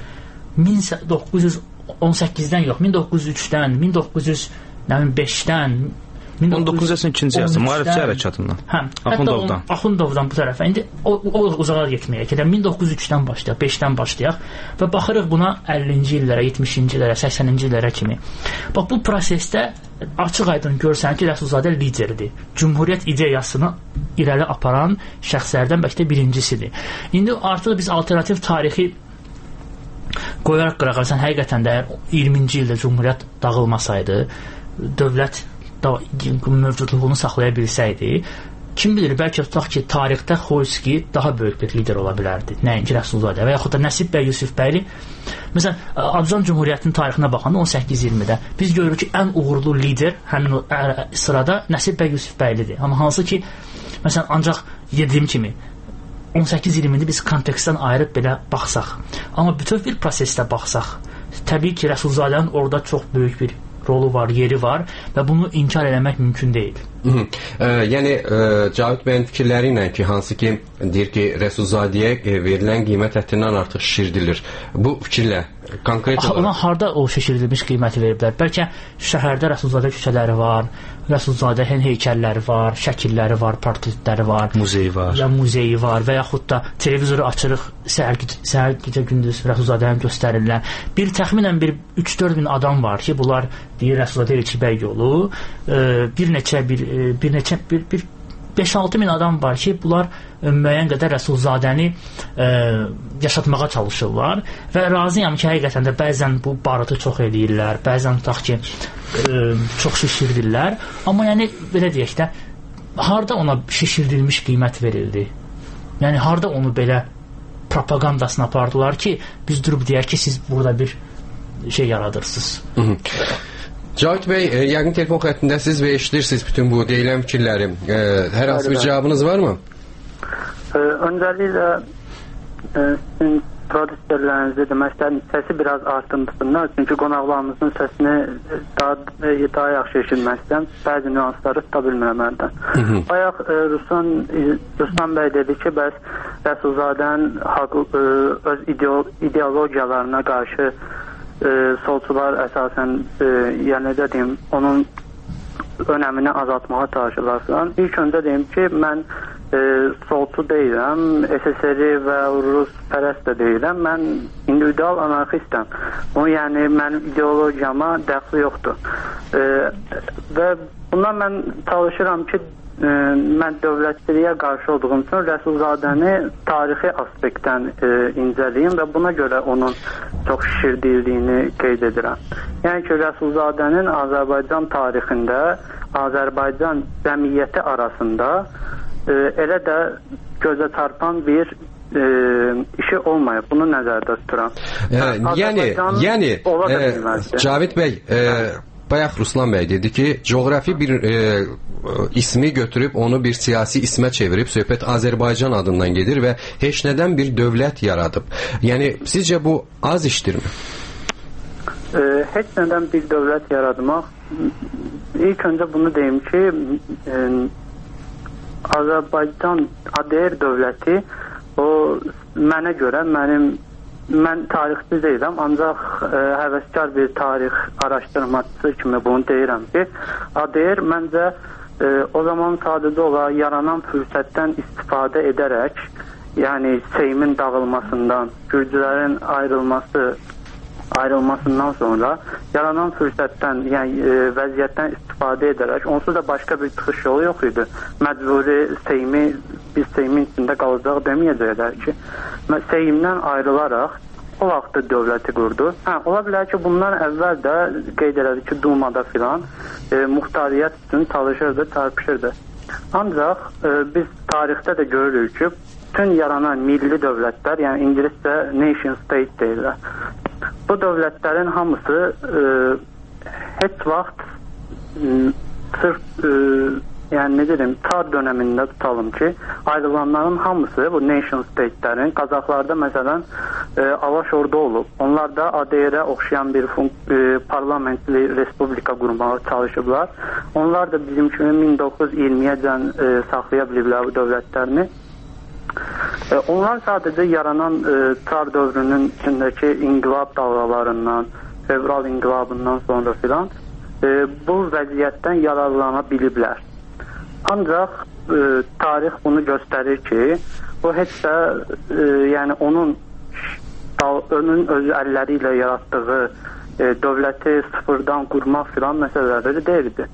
1918-dən yox, 1903-dən, 1905-dən, 19-cu əsr maarifçi hərəkatından. Axundovdan bu tərəfə. İndi o uzağa getməyə ki, 1903-dən başlayaq, 5-dən başlayaq və baxırıq buna 50-ci illərə, 70-ci illərə, 80-ci illərə kimi. Bax bu prosesdə açıq aydın görsən ki, Rəsulzadə liderdir. Cümhuriyyət ideyasını irəli aparan şəxslərdən bəlkə də birincisidir. İndi artıq biz alternativ tarixi qoyaraq qırağa, həqiqətən də 20-ci ildə Cümhuriyyət dağılmasaydı, dövlət mövcudluğunu saxlaya bilsəydi, kim bilir, bəlkə tutaq ki, tarixdə Xoyski daha böyük bir lider ola bilərdi, nəinki Rəsulzadə və yaxud da Nəsib bəy Yusifbəyli. Məsələn, Azərbaycan Cümhuriyyətinin tarixinə baxanda 18-20-də biz görürük ki, ən uğurlu lider həmin sırada Nəsib bəy Yusifbəylidir. Amma hansı ki, məsələn, ancaq dediyim kimi 18-20-ni biz kontekstdən ayırıb belə baxsaq, amma bütöv bir prosesdə baxsaq, təbii ki, Rəsulzadənin orada çox böyük bir rolu var, yeri var və bunu inkar eləmək mümkün deyil. Yəni Cavid bəyin fikirləri ilə ki, hansı ki deyir ki, Rəsulzadəyə verilən qiymət həddindən artıq şişirdilir. Bu fikirlə konkret olaraq ona harda o şişirdilmiş qiyməti veriblər? Bəlkə şəhərdə Rəsulzadə küçələri var, Rəsulzadənin heykəlləri var, şəkilləri var, portretləri var, muzeyi var. Ya muzeyi var və yaxud da televizoru açırıq, səhər gecə gündüz Rəsulzadəni göstərirlər. Bir təxminən 3-4 min adam var ki, bunlar deyir Rəsulzadə İlçibəy yolu, bir neçə 5-6 min adam var ki, bunlar müəyyən qədər Rəsulzadəni yaşatmağa çalışırlar və razıyam ki, həqiqətən də bəzən bu barıtı çox eləyirlər, bəzən tutaq ki, çox şişirdirlər, amma yəni belə deyək də, harda ona şişirdilmiş qiymət verildi? Yəni harda onu belə propagandasına apardılar ki, biz durub deyək ki, siz burada bir şey yaradırsınız. Cavit bəy, yəqin telefon xəttindəsiniz və eşidirsiniz bütün bu deyilən fikirləri. Hər hansı bir cavabınız varmı? Öncəliklə sizin prodüserlərinizi demək istəyirəm, səsi biraz artırdırsınlar. Çünki qonaqlarımızın səsini daha yaxşı eşitmək istəyirəm. Bəzi nüansları tuta bilmirəm əldən. Bayaq Ruslan bəy dedi ki, bəs Rəsulzadənin öz ideologiyalarına qarşı solçular əsasən, yəni də deyim, onun önəmini azaltmağa çalışırlar. İlk öncə deyim ki, mən solçu deyiləm, SSR və Rus pərəst də deyiləm, mən individual anarxistəm. Bu, yəni, mənim ideologiyama dəxli yoxdur. Və bundan mən çalışıram ki, mən dövlətçiliyə qarşı olduğum üçün Rəsulzadəni tarixi aspektdən incəliyim və buna görə onun çox şişirdildiyini qeyd edirəm. Yəni ki, Rəsulzadənin Azərbaycan tarixində, Azərbaycan cəmiyyəti arasında elə də gözə çarpan bir işi olmayıb. Bunu nəzərdə tuturam. Yəni Cavit bəy, bayaq Ruslan bəy dedi ki, coğrafi bir ismi götürüb onu bir siyasi ismə çevirib, söhbət Azərbaycan adından gedir və heç nədən bir dövlət yaradıb. Yəni sizcə bu az işdirmi? Heç nədən bir dövlət yaratmaq, ilk öncə bunu deyim ki, Azərbaycan ADR dövləti, o mənə görə, mən tarixçi deyiləm, ancaq həvəskar bir tarix araşdırmacısı kimi bunu deyirəm ki, ADR məncə o zaman sadəcə olaraq yaranan fürsətdən istifadə edərək, yəni Seymin dağılmasından, Gürcülərin ayrılmasından sonra yaranan fürsətdən, yəni vəziyyətdən istifadə edərək, onsuz da başqa bir çıxış yolu yox idi. Məcburi biz Seymin içində qalacaq deməyəcəklər ki, Seyimdən ayrılaraq o vaxtda dövləti qurdu. Ola bilər ki, bundan əvvəl də qeyd elədi ki, Dumada filan muxtariyyət üçün çalışırdı, çarpışırdı. Ancaq biz tarixdə də görürük ki, bütün yaranan milli dövlətlər, yəni ingiliscə nation state deyirlər. Bu dövlətlərin hamısı heç vaxt sırf yəni ne dedim, tar dönemində tutalım ki, ayrılanların hamısı bu nation state'lərin, Qazaxlarda məsələn Avaş ordu olub. Onlar da ADR-ə oxşayan bir parlamentli respublika qurmağa çalışıblar. Onlar da bizim kimi 1920-yəcən saxlaya biliblər bu dövlətlərini. Onlar sadəcə yaranan tar dövrünün içindəki inqilab dalgalarından, fevral inqilabından sonra filan bu vəziyyətdən yararlana biliblər. Ancaq tarix bunu göstərir ki, bu heç də yəni onun öz əlləri ilə yaratdığı dövləti sıfırdan qurmaq filan məsələləri deyildi.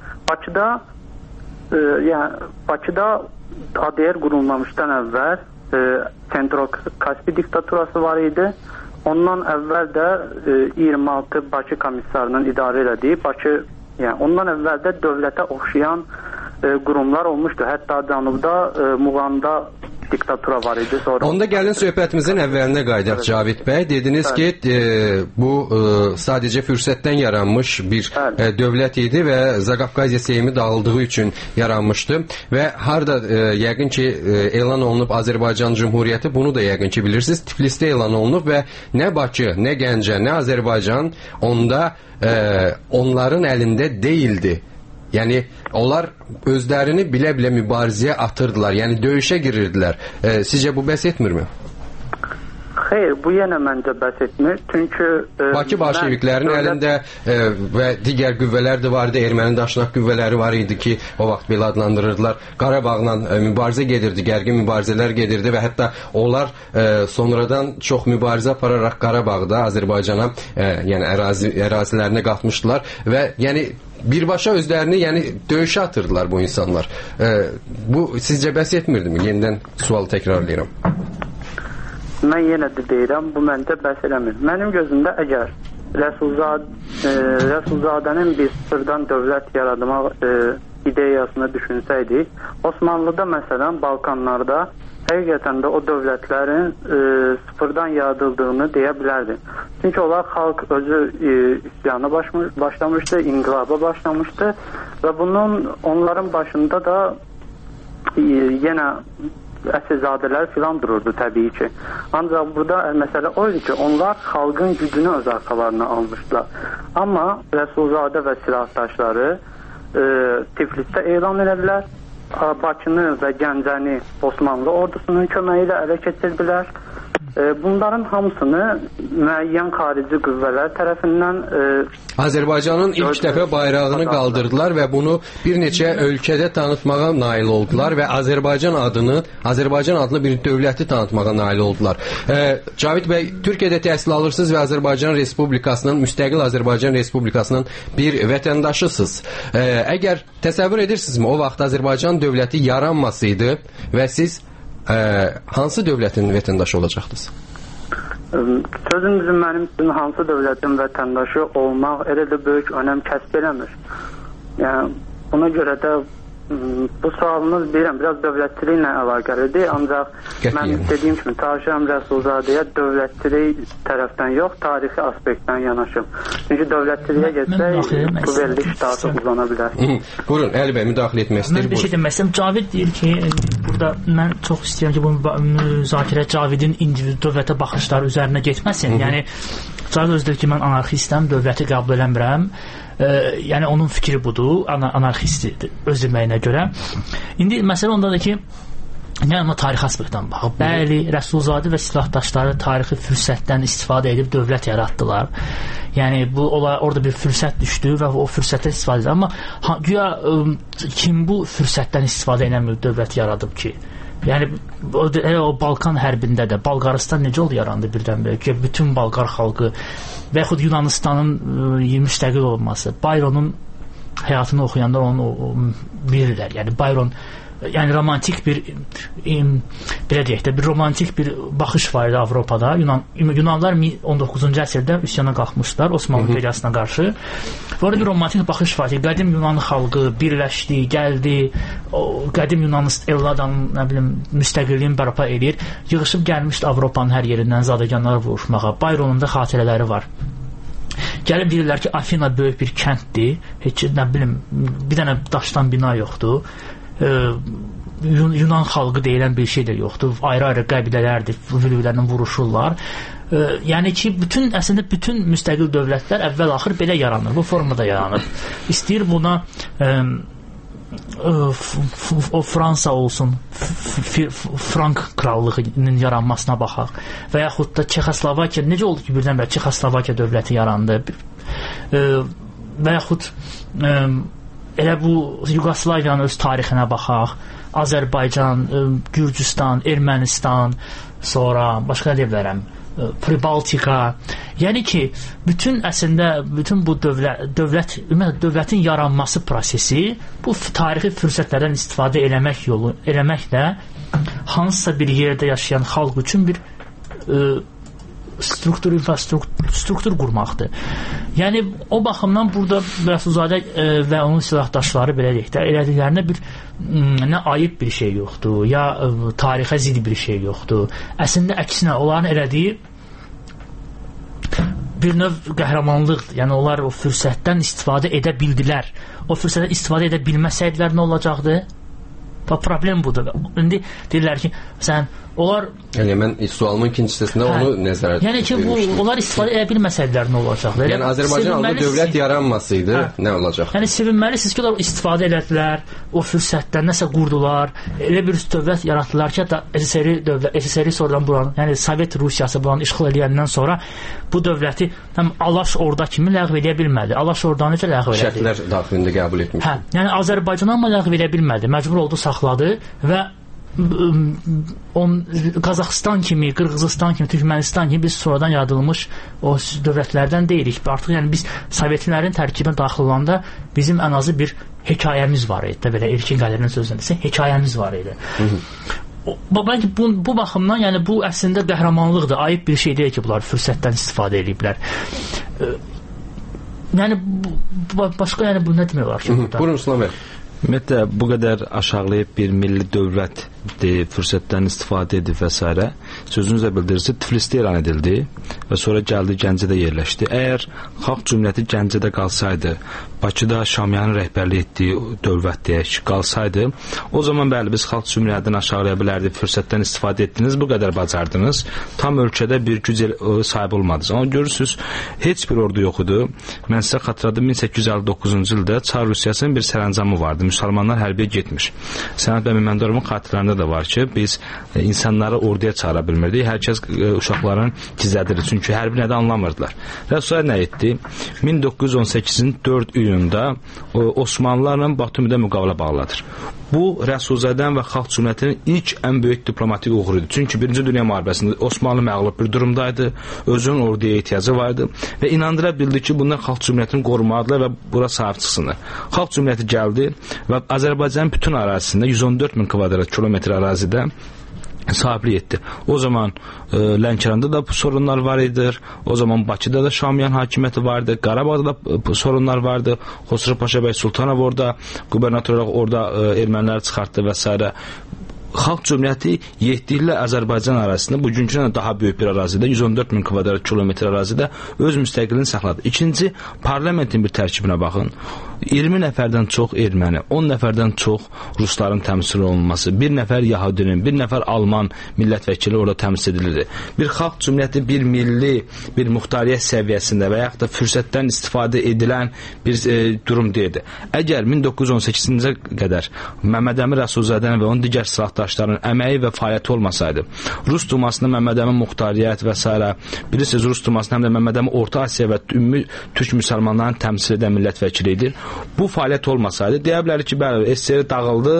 Bakıda ADR qurulmamışdan əvvəl Sentro-Kaspi diktaturası var idi. Ondan əvvəl də 26 Bakı komissarının idarə elədiyi ondan əvvəl də dövlətə oxşayan qurumlar olmuşdu. Hətta Cənubda Muğanda diktatura var idi. Onda gəlin söhbətimizin əvvəlinə qaydaq Cavid bəy. Dediniz ki, bu sadəcə fürsətdən yaranmış bir dövlət idi və Zaqafqaziya Seymi dağıldığı üçün yaranmışdı və harda yəqin ki elan olunub Azərbaycan Cümhuriyyəti, bunu da yəqin ki bilirsiniz, Tiflisdə elan olunub və nə Bakı, nə Gəncə, nə Azərbaycan onda onların əlində deyildi. Yəni onlar özlərini bilə-bilə mübarizəyə atırdılar, yəni döyüşə girirdilər. Sizcə bu bəs etmirmi? Xeyr, bu yenə məncə bəs etmir. Çünki Bakı bolşeviklərin əlində və digər qüvvələr də vardı, erməni daşnaq qüvvələri var idi ki, o vaxt belə adlandırırdılar. Qarabağla mübarizə gedirdi, gərgin mübarizələr gedirdi və hətta onlar sonradan çox mübarizə apararaq Qarabağda Azərbaycana, yəni ərazilərinə qatmışdılar və yəni birbaşa özlərini döyüşə atırdılar bu insanlar. Bu sizcə bəs etmirdimi? Yenidən sualı təkrarlayıram. Mən yenə də deyirəm, bu məncə bəs eləmir. Mənim gözümdə əgər Rəsulzadənin bir sıfırdan dövlət yaratmaq ideyasını düşünsəydik, Osmanlıda məsələn Balkanlarda həqiqətən də o dövlətlərin sıfırdan yaradıldığını deyə bilərdi. Çünki onlar xalq özü üsyana başlamışdı, inqilaba başlamışdı və onların başında da yenə əsilzadələr filan dururdu təbii ki. Ancaq burada məsələ o idi ki, onlar xalqın gücünü öz arxalarına almışdılar. Amma Rəsulzadə və silahdaşları Tiflisdə elan edildilər. Bakını və Gəncəni Osmanlı ordusunun köməyi ilə ələ keçirdilər. Bunların hamısını müəyyən xarici qüvvələr tərəfindən Azərbaycanın ilk dəfə bayrağını qaldırdılar və bunu bir neçə ölkədə tanıtmağa nail oldular və Azərbaycan adlı bir dövləti tanıtmağa nail oldular. Cavid bəy, Türkiyədə təhsil alırsınız və Azərbaycan Respublikasının, müstəqil Azərbaycan Respublikasının bir vətəndaşısınız. Əgər təsəvvür edirsinizmi, o vaxt Azərbaycan dövləti yaranmasaydı və siz hansı dövlətin vətəndaşı olacaqdınız? Sözünüzün mənim üçün hansı dövlətin vətəndaşı olmaq elə də böyük önəm kəsb eləmir. Yəni, buna görə də bu sualınız bilirəm, biraz dövlətçiliklə əlaqəlidir, ancaq mən dediyim kimi Taşıram Rəsulzadəyə dövlətçilik tərəfdən yox, tarixi aspektdən yanaşım. Çünki dövlətçiliyə getsək, bu veriliş daha uzana bilər. Buyurun, Əli bəy, müdaxilə etmək istəyir. Mən bir şey demək istəyirəm. Cavid deyir ki, burada mən çox istəyirəm ki, bu müzakirə Cavidin individu dövlətə baxışları üzərinə getməsin. Yəni, Cavid özü deyir ki, mən anarxistəm, dövləti qəbul eləmirəm. Yəni onun fikri budur, anarxistdir öz deməyinə görə. İndi məsələ ondadır ki, yəni ona tarixi aspektdən baxıb. Bəli, Rəsulzadə və silahdaşları tarixi fürsətdən istifadə edib dövlət yaratdılar. Yəni orada bir fürsət düşdü və o fürsətdən istifadə edildi. Amma güya kim bu fürsətdən istifadə eləmir dövlət yaradıb ki? Yəni o Balkan hərbində də Balqaristan necə oldu yarandı birdən-birə ki, bütün Balqar xalqı və yaxud Yunanistanın müstəqil olması, Bayronun həyatını oxuyanlar onu bilirlər. Yəni Bayron romantik bir belə deyək də, bir romantik bir baxış var idi Avropada. Yunanlar 19-cu əsrdə üsyana qalxmışlar Osmanlı imperiyasına qarşı. Və orada bir romantik baxış var idi. Qədim Yunan xalqı birləşdi, gəldi, qədim Yunan Elladanın müstəqilliyini bərpa edir. Yığışıb gəlmişdi Avropanın hər yerindən zadəganlara vuruşmağa. Bayronun da xatirələri var. Gəlib deyirlər ki, Afina böyük bir kənddir. Heç bir dənə daşdan bina yoxdur. Yunan xalqı deyilən bir şey də yoxdur. Ayrı-ayrı qəbilələrdir, bir-birlərinə vuruşurlar. Yəni ki, əslində bütün müstəqil dövlətlər əvvəl-axır belə yaranır, bu formada yaranır. İstəyir buna o Fransa olsun, Frank krallığının yaranmasına baxaq və yaxud da Çexoslovakiya, necə oldu ki, birdən-birə Çexoslovakiya dövləti yarandı və yaxud elə bu Yugoslaviyanın öz tarixinə baxaq, Azərbaycan, Gürcüstan, Ermənistan, sonra başqa deyə bilərəm, Pribaltika. Yəni ki, bütün bu dövlətin yaranması prosesi bu tarixi fürsətlərdən istifadə eləməklə hansısa bir yerdə yaşayan xalq üçün bir struktur qurmaqdır. Yəni o baxımdan burada Rəsulzadə və onun silahdaşları belə deyək də elədiklərinə bir nə ayıb bir şey yoxdur, ya tarixə zidd bir şey yoxdur. Əslində əksinə onların elədiyi bir növ qəhrəmanlıqdır. Yəni onlar o fürsətdən istifadə edə bildilər. O fürsətdən istifadə edə bilməsəydilər nə olacaqdı? Problem budur. İndi deyirlər ki, onlar... Yəni, mən sualımın ikinci hissəsində onu nəzərə yəni ki, onlar istifadə edə bilməsəydilər nə olacaqdı? Yəni, Azərbaycan adlı dövlət yaranmasaydı nə olacaq? Yəni, sevinməlisiniz ki, onlar istifadə elədilər, o fürsətdən nəsə qurdular, elə bir dövlət yaratdılar ki, hətta SSR sonradan buranın, yəni Sovet Rusiyası buranı işğal edəndən sonra bu dövləti Alaş Orda kimi ləğv edə bilmədi. Alaş Ordanı necə ləğv elədi? Şərtlər daxilində qəbul etmişdi. Yəni, Azərbaycan amma ləğv edə bilmədi. Məcbur oldu, saxladı və Qazaxıstan kimi, Qırğızistan kimi, Türkmənistan kimi biz sonradan yaradılmış o dövlətlərdən deyirik. Artıq yəni biz Sovetlərin tərkibinə daxil olanda bizim ən azı bir hekayəmiz var idi. Belə İlkin Qədirinin sözündə desə, hekayəmiz var idi. Bəlkə bu baxımdan, yəni bu əslində qəhrəmanlıqdır. Ayıb bir şey deyil ki, bunlar fürsətdən istifadə ediblər. Yəni başqa, yəni bu nə demək olar ki? Buyurun, İslam bəy. Ümumiyyətlə, bu qədər aşağılayıb bir milli dövlət fürsətdən istifadə edib və s. Sözünüzlə bildirirsə, Tiflisdə elan edildi və sonra gəldi Gəncədə yerləşdi. Əgər Xalq Cümhuriyyəti Gəncədə qalsaydı, Bakıda Şamyanın rəhbərlik etdiyi dövlət deyək qalsaydı, o zaman bəli biz Xalq Cümhuriyyətindən aşağılaya bilərdik, fürsətdən istifadə etdiniz, bu qədər bacardınız, tam ölkədə bir güc sahibi olmadınız. Amma görürsünüz, heç bir ordu yox idi. Mən sizə xatırladım, 1859-cu ildə Çar Rusiyasının bir sərəncamı vardı, müsəlmanlar hərbiyə getmiş. Sənət bəy Məmmədorovun xatirələrində də var ki, biz insanları orduya çağıra bilmirdik, hər kəs uşaqların gizlədirir, çünki hərbi nədə anlamırdılar. Rəsulullah nə etdi? 1918-in 4 iyununda Osmanlılarla Batumidə müqavilə bağladır. Bu, Rəsulzadənin və Xalq Cümhuriyyətinin ilk ən böyük diplomatik uğuru idi. Çünki 1-ci Dünya müharibəsində Osmanlı məğlub bir durumdaydı, özünün orduya ehtiyacı vardı və inandıra bildi ki, bunlar Xalq Cümhuriyyətini qorumalıdırlar və bura sahib çıxsınlar. Xalq Cümhuriyyəti gəldi və Azərbaycanın bütün ərazisində 114 min kvadrat kilometr ərazidə sahiblik etdi. O zaman Lənkəranda da sorunlar var idi. O zaman Bakıda da Şamyan hakimiyyəti vardı. Qarabağda da sorunlar vardı. Xosrov Paşa bəy Sultanov orada qubernator olaraq orada erməniləri çıxartdı və s. Xalq Cümhuriyyəti 7 illə Azərbaycan ərazisində, bugünküdən daha böyük bir ərazidə, 114 min kvadrat kilometr ərazidə öz müstəqilini saxladı. İkinci, parlamentin bir tərkibinə baxın. 20 nəfərdən çox erməni, 10 nəfərdən çox rusların təmsil olunması, bir nəfər Yahudinin, bir nəfər Alman millət vəkili orada təmsil edilirdi. Bir Xalq Cümhuriyyəti bir milli, bir muxtariyyət səviyyəsində və yaxud da fürsətdən istifadə edilən bir durum deyildi. Əgər 1918-ci qədər Məmməd Əmin Rəsulzadənin və onun digər silahdaşlarının əməyi və fəaliyyəti olmasaydı, Rus Dumasında Məmməd Əmin muxtariyyət və s. bilirsiniz, Rus Dumasında həm də Məmməd Əmin Orta Asiya və ümumi türk müsəlmanlarını təmsil edən millət vəkili idi. Bu fəaliyyət olmasaydı, deyə bilər ki, bəli, SSR dağıldı,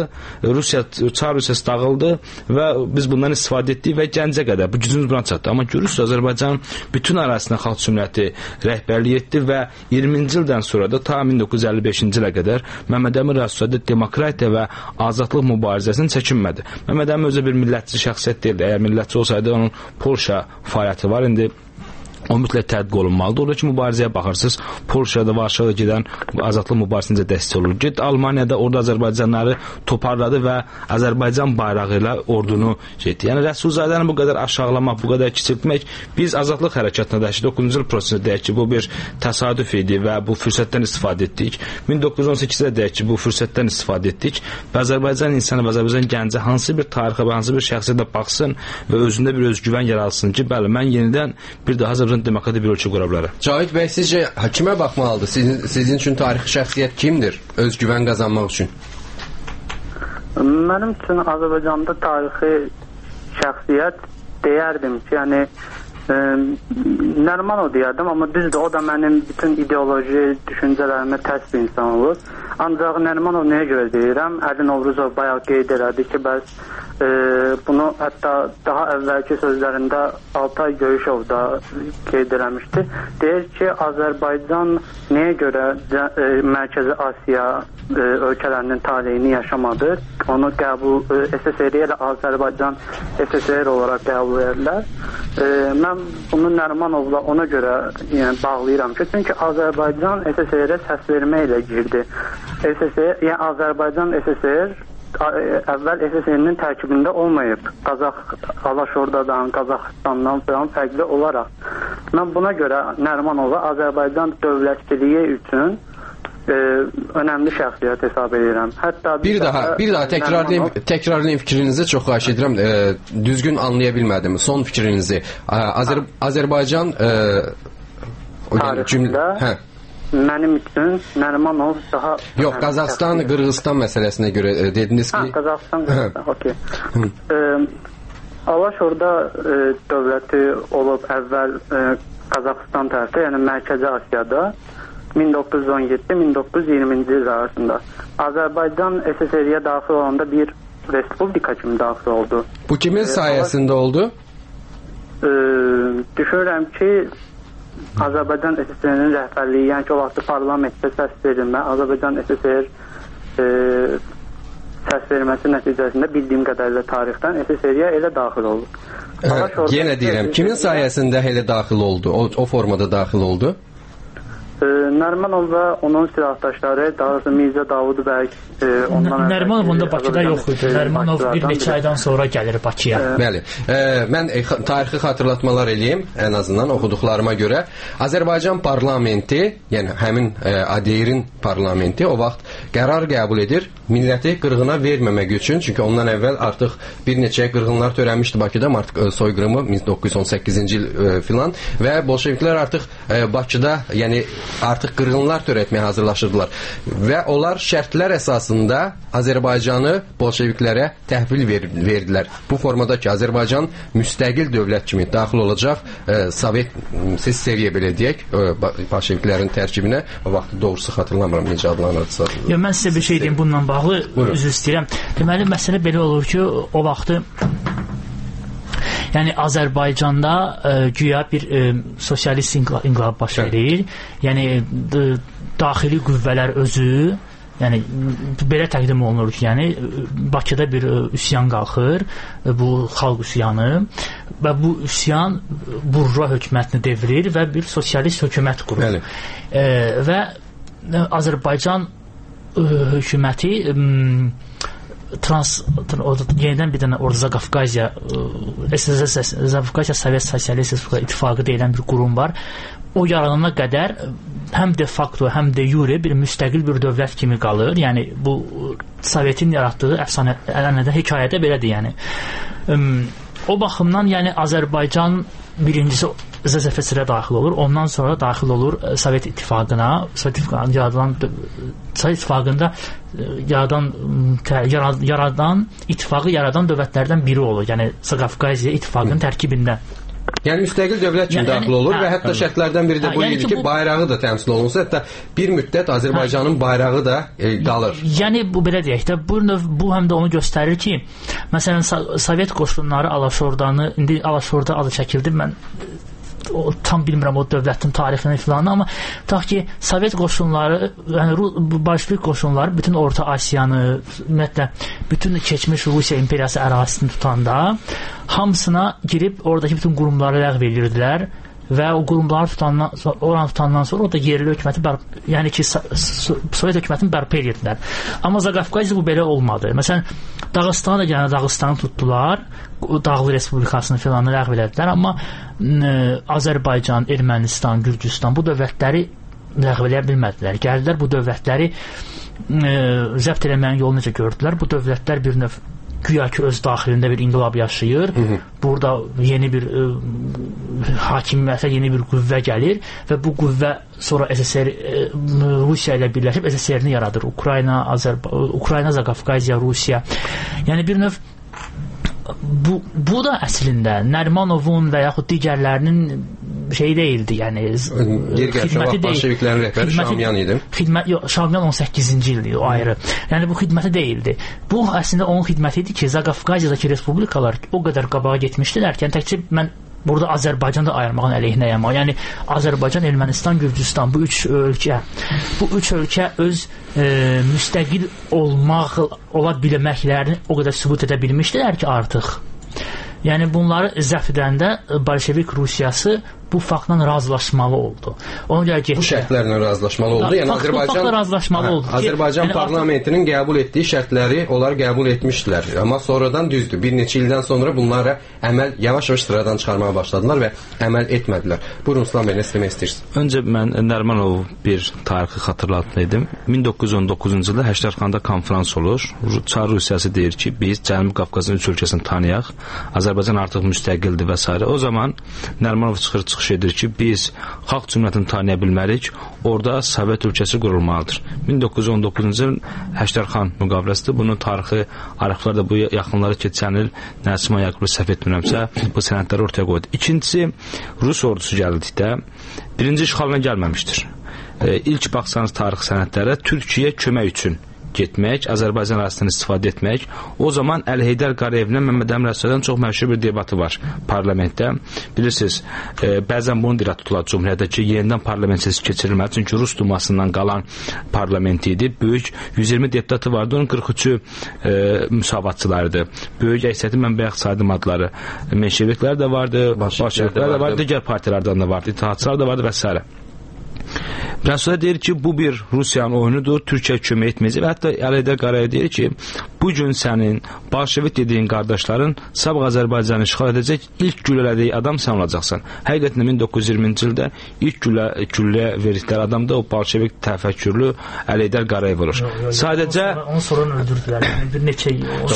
Çar Rusiyası dağıldı və biz bundan istifadə etdik və Gəncə qədər bu gücümüz buna çatdı. Amma görürsünüz, Azərbaycan bütün ərazisində Xalq Cümhuriyyəti rəhbərlik etdi və 20-ci ildən sonra da ta 1955-ci ilə qədər Məmməd Əmin Rəsulzadə demokratiya və azadlıq mübarizəsini çəkinmədi. Məmməd Əmin özü bir millətçi şəxsiyyət deyildi. Əgər millətçi olsaydı, onun Polşa fəaliyyəti var. İndi o mütləq tədqiq olunmalıdır. Oradakı mübarizəyə baxırsınız, Polşada, Varşavada gedən azadlıq mübarizəsində dəstək olur. Get Almaniyada orada Azərbaycanları toparladı və Azərbaycan bayrağı ilə ordunu getdi. Yəni Rəsulzadəni bu qədər aşağılamaq, bu qədər kiçiltmək, biz azadlıq hərəkatına da 9-cu il prosesində deyək ki, bu bir təsadüf idi və bu fürsətdən istifadə etdik. 1918-də deyək ki, bu fürsətdən istifadə etdik və Azərbaycan insanı və Azərbaycan gənci hansı bir tarixə və hansı bir şəxsiyyətə baxsın və özündə bir özgüvən yaratsın ki, bəli, mən yenidən bir daha Azərbaycan demokratik bir ölçü qura bilərəm. Cahit bəy, sizcə kimə baxmalıdır? Sizin üçün tarixi şəxsiyyət kimdir? Özgüvən qazanmaq üçün. Mənim üçün Azərbaycanda tarixi şəxsiyyət deyərdim ki, yəni Nərimanov deyərdim, amma düzdür, o da mənim bütün ideoloji düşüncələrimə tərs bir insan olur. Ancaq Nərimanov nəyə görə deyirəm? Əli Novruzov bayaq qeyd elədi ki, bəs bunu hətta daha əvvəlki sözlərində Altay Göyüşov da qeyd eləmişdi. Deyir ki, Azərbaycan nəyə görə Mərkəzi Asiya ölkələrinin taleyini yaşamadı? Onu qəbul, SSR ilə Azərbaycan SSR olaraq qəbul edirlər. Mən bunu Nərimanovla ona görə bağlayıram ki, çünki Azərbaycan SSR-ə səs vermə ilə girdi. SSR, yəni Azərbaycan SSR əvvəl SSR-nin tərkibində olmayıb. Alaşordadan, Qazaxıstandan falan fərqli olaraq. Mən buna görə Nərimanova Azərbaycan dövlətçiliyi üçün önəmli şəxsiyyət hesab edirəm. Hətta bir daha təkrarlayın fikrinizi, çox xahiş edirəm. Düzgün anlaya bilmədim son fikrinizi. Azərbaycan tarixində mənim üçün Nərimanov daha... Yox, Qazaxıstan, Qırğızstan məsələsinə görə dediniz ki... Qazaxıstan, okey. Alaş orada dövləti olub əvvəl Qazaxıstan tərəfdə, yəni Mərkəzi Asiyada 1917-1920-ci il arasında. Azərbaycan SSR-yə daxil olanda bir respublika kimi daxil oldu. Bu kimin sayəsində oldu? Düşünürəm ki, Azərbaycan SSR-nin rəhbərliyi, yəni ki, o vaxtı parlamentdə səs verilmə, Azərbaycan SSR səs verməsi nəticəsində bildiyim qədərlə tarixdən SSR-yə elə daxil oldu. Yenə deyirəm, kimin sayəsində elə daxil oldu, o formada daxil oldu? Nərimanov və onun silahdaşları, daha doğrusu Mirzə Davud bəy, Nərimanov onda Bakıda yox idi. Nərimanov bir neçə aydan sonra gəlir Bakıya. Bəli. Mən tarixi xatırlatmalar eləyim, ən azından oxuduqlarıma görə. Azərbaycan parlamenti, yəni həmin ADR-in parlamenti o vaxt qərar qəbul edir milləti qırğına verməmək üçün. Çünki ondan əvvəl artıq bir neçə qırğınlar törənmişdi Bakıda, Mart soyqırımı 1918-ci il filan və bolşeviklər artıq Bakıda, yəni artıq qırğınlar törətməyə hazırlaşırdılar. Və onlar şərtlər əsasında Azərbaycanı bolşeviklərə təhvil verdilər. Bu formada ki, Azərbaycan müstəqil dövlət kimi daxil olacaq Sovet seviyə belə deyək, bolşeviklərin tərkibinə. O vaxt doğrusu xatırlamıram necə adlanırsa. Mən sizə bir şey deyim bununla bağlı, üzr istəyirəm. Deməli, məsələ belə olur ki, o vaxtı yəni Azərbaycanda güya bir sosialist inqilab baş verir. Yəni daxili qüvvələr özü, yəni belə təqdim olunur ki, yəni Bakıda bir üsyan qalxır, bu xalq üsyanı və bu üsyan burjua hökumətini devirir və bir sosialist hökumət qurur. Və Azərbaycan hökuməti yenidən bir dənə orada Zaqafqaziya Sovet Sosialist İttifaqı deyilən bir qurum var. O yaranana qədər həm de facto, həm de jure bir müstəqil bir dövlət kimi qalır. Yəni bu Sovetin yaratdığı əfsanədə, hekayədə belədir. Yəni o baxımdan yəni Azərbaycan birincisi ZSFSR-ə daxil olur, ondan sonra daxil olur Sovet İttifaqına. Sovet İttifaqında İttifaqı yaradan dövlətlərdən biri olur. Yəni Zaqafqaziya İttifaqının tərkibində. Yəni müstəqil dövlət kimi daxil olur və hətta şərtlərdən biri də bu idi ki, bayrağı da təmsil olunsa, hətta bir müddət Azərbaycanın bayrağı da qalır. Yəni bu belə deyək də, bu həm də onu göstərir ki, məsələn Sovet qoşunları Alaşordanı, indi Alaşorda adı çəkildi, mən tam bilmirəm o dövlətin tarixini filan, amma tutaq ki, Sovet qoşunları, yəni bolşevik qoşunları bütün Orta Asiyanı, ümumiyyətlə bütün keçmiş Rusiya imperiyası ərazisini tutanda hamısına girib oradakı bütün qurumları ləğv edirdilər və o qurumları tutandan sonra orada yerli hökuməti, yəni ki, Sovet hökumətini bərpa edirdilər. Amma Zaqafqaziya bu belə olmadı. Məsələn, Dağıstana da gələn Dağıstanı tutdular, Dağlı Respublikasını filanı ləğv elədilər, amma Azərbaycan, Ermənistan, Gürcüstan bu dövlətləri ləğv eləyə bilmədilər. Gəldilər bu dövlətləri zəbt eləməyin yolu necə gördülər? Bu dövlətlər bir növ güya ki öz daxilində bir inqilab yaşayır. Burada yeni bir hakimiyyətə yeni bir qüvvə gəlir və bu qüvvə sonra SSR Rusiya ilə birləşib SSR-ni yaradır. Ukrayna, Zaqafqaziya, Rusiya. Yəni bir növ bu da əslində Nərimanovun və yaxud digərlərinin şey deyildi, yəni xidməti bolşeviklərin rəhbəri Şamyan idi. Şamyan 18-ci ildir, o ayrı. Yəni bu xidməti deyildi. Bu əslində onun xidməti idi ki, Zaqafqaziyadakı respublikalar o qədər qabağa getmişdilər ki, yəni təkcə mən burada Azərbaycan da ayırmağın əleyhinəyəm. Yəni Azərbaycan, Ermənistan, Gürcüstan bu üç ölkə öz müstəqil ola bilməklərini o qədər sübut edə bilmişdilər ki, artıq. Yəni bunları zəf edəndə bolşevik Rusiyası bu faktla razılaşmalı oldu. Ona görə getdi. Bu şərtlərlə razılaşmalı oldu. Yəni Azərbaycan parlamentinin qəbul etdiyi şərtləri onlar qəbul etmişdilər. Amma sonradan düzdür. Bir neçə ildən sonra bunlara yavaş-yavaş sıradan çıxarmağa başladılar və əməl etmədilər. Buyurun İslam bəy, nə demək istəyirsiniz? Öncə mən Nərimanov bir tarixi xatırlatmalıydım. 1919-cu ildə Həştərxanda konfrans olur. Çar Rusiyası deyir ki, biz Cənubi Qafqazın 3 ölkəsini tanıyaq. Azərbaycan artıq müstəqildir və s. O zaman Nərimanov çıxış edir ki, biz xalq cümlətini tanıya bilmərik, orada Sovet ölkəsi qurulmalıdır. 1919-cu il Həştərxan müqaviləsidir. Bunun tarixi arxivlərdə bu yaxınları keçən il Nəsima Yaqublu səhv etmirəmsə bu sənədləri ortaya qoydu. İkincisi, Rus ordusu gəldikdə birinci işğalına gəlməmişdir. İlk baxsanız tarix sənədlərə Türkiyə kömək üçün getmək, Azərbaycan ərazisindən istifadə etmək. O zaman Əli Heydər Qarayevlə Məmməd Əmin Rəsulzadənin çox məşhur bir debatı var parlamentdə. Bilirsiniz, bəzən bunu irad tutular Cümhuriyyətdə ki, yenidən parlament sesi keçirilməli. Çünki Rus Dumasından qalan parlament idi. Böyük 120 deputatı vardı, onun 43-ü müsavatçılardı. Böyük əksəriyyəti mən bayaq saydım adları. Menşeviklər də vardı, Bolşeviklər də vardı, digər partiyalardan da vardı, İttihatçılar da vardı və s. Rəsulzadə deyir ki, bu bir Rusiyanın oyunudur, Türkiyə kömək etməyəcək və hətta Əli Heydər Qarayev deyir ki, bu gün sənin Bolşevik dediyin qardaşların sabah Azərbaycanı işğal edəcək ilk güllələdiyi adam sən olacaqsan. Həqiqətən 1920-ci ildə ilk güllə verdikləri adam da o Bolşevik təfəkkürlü Əli Heydər Qarayev olur. Sadəcə onu sonra öldürdülər. Bir neçə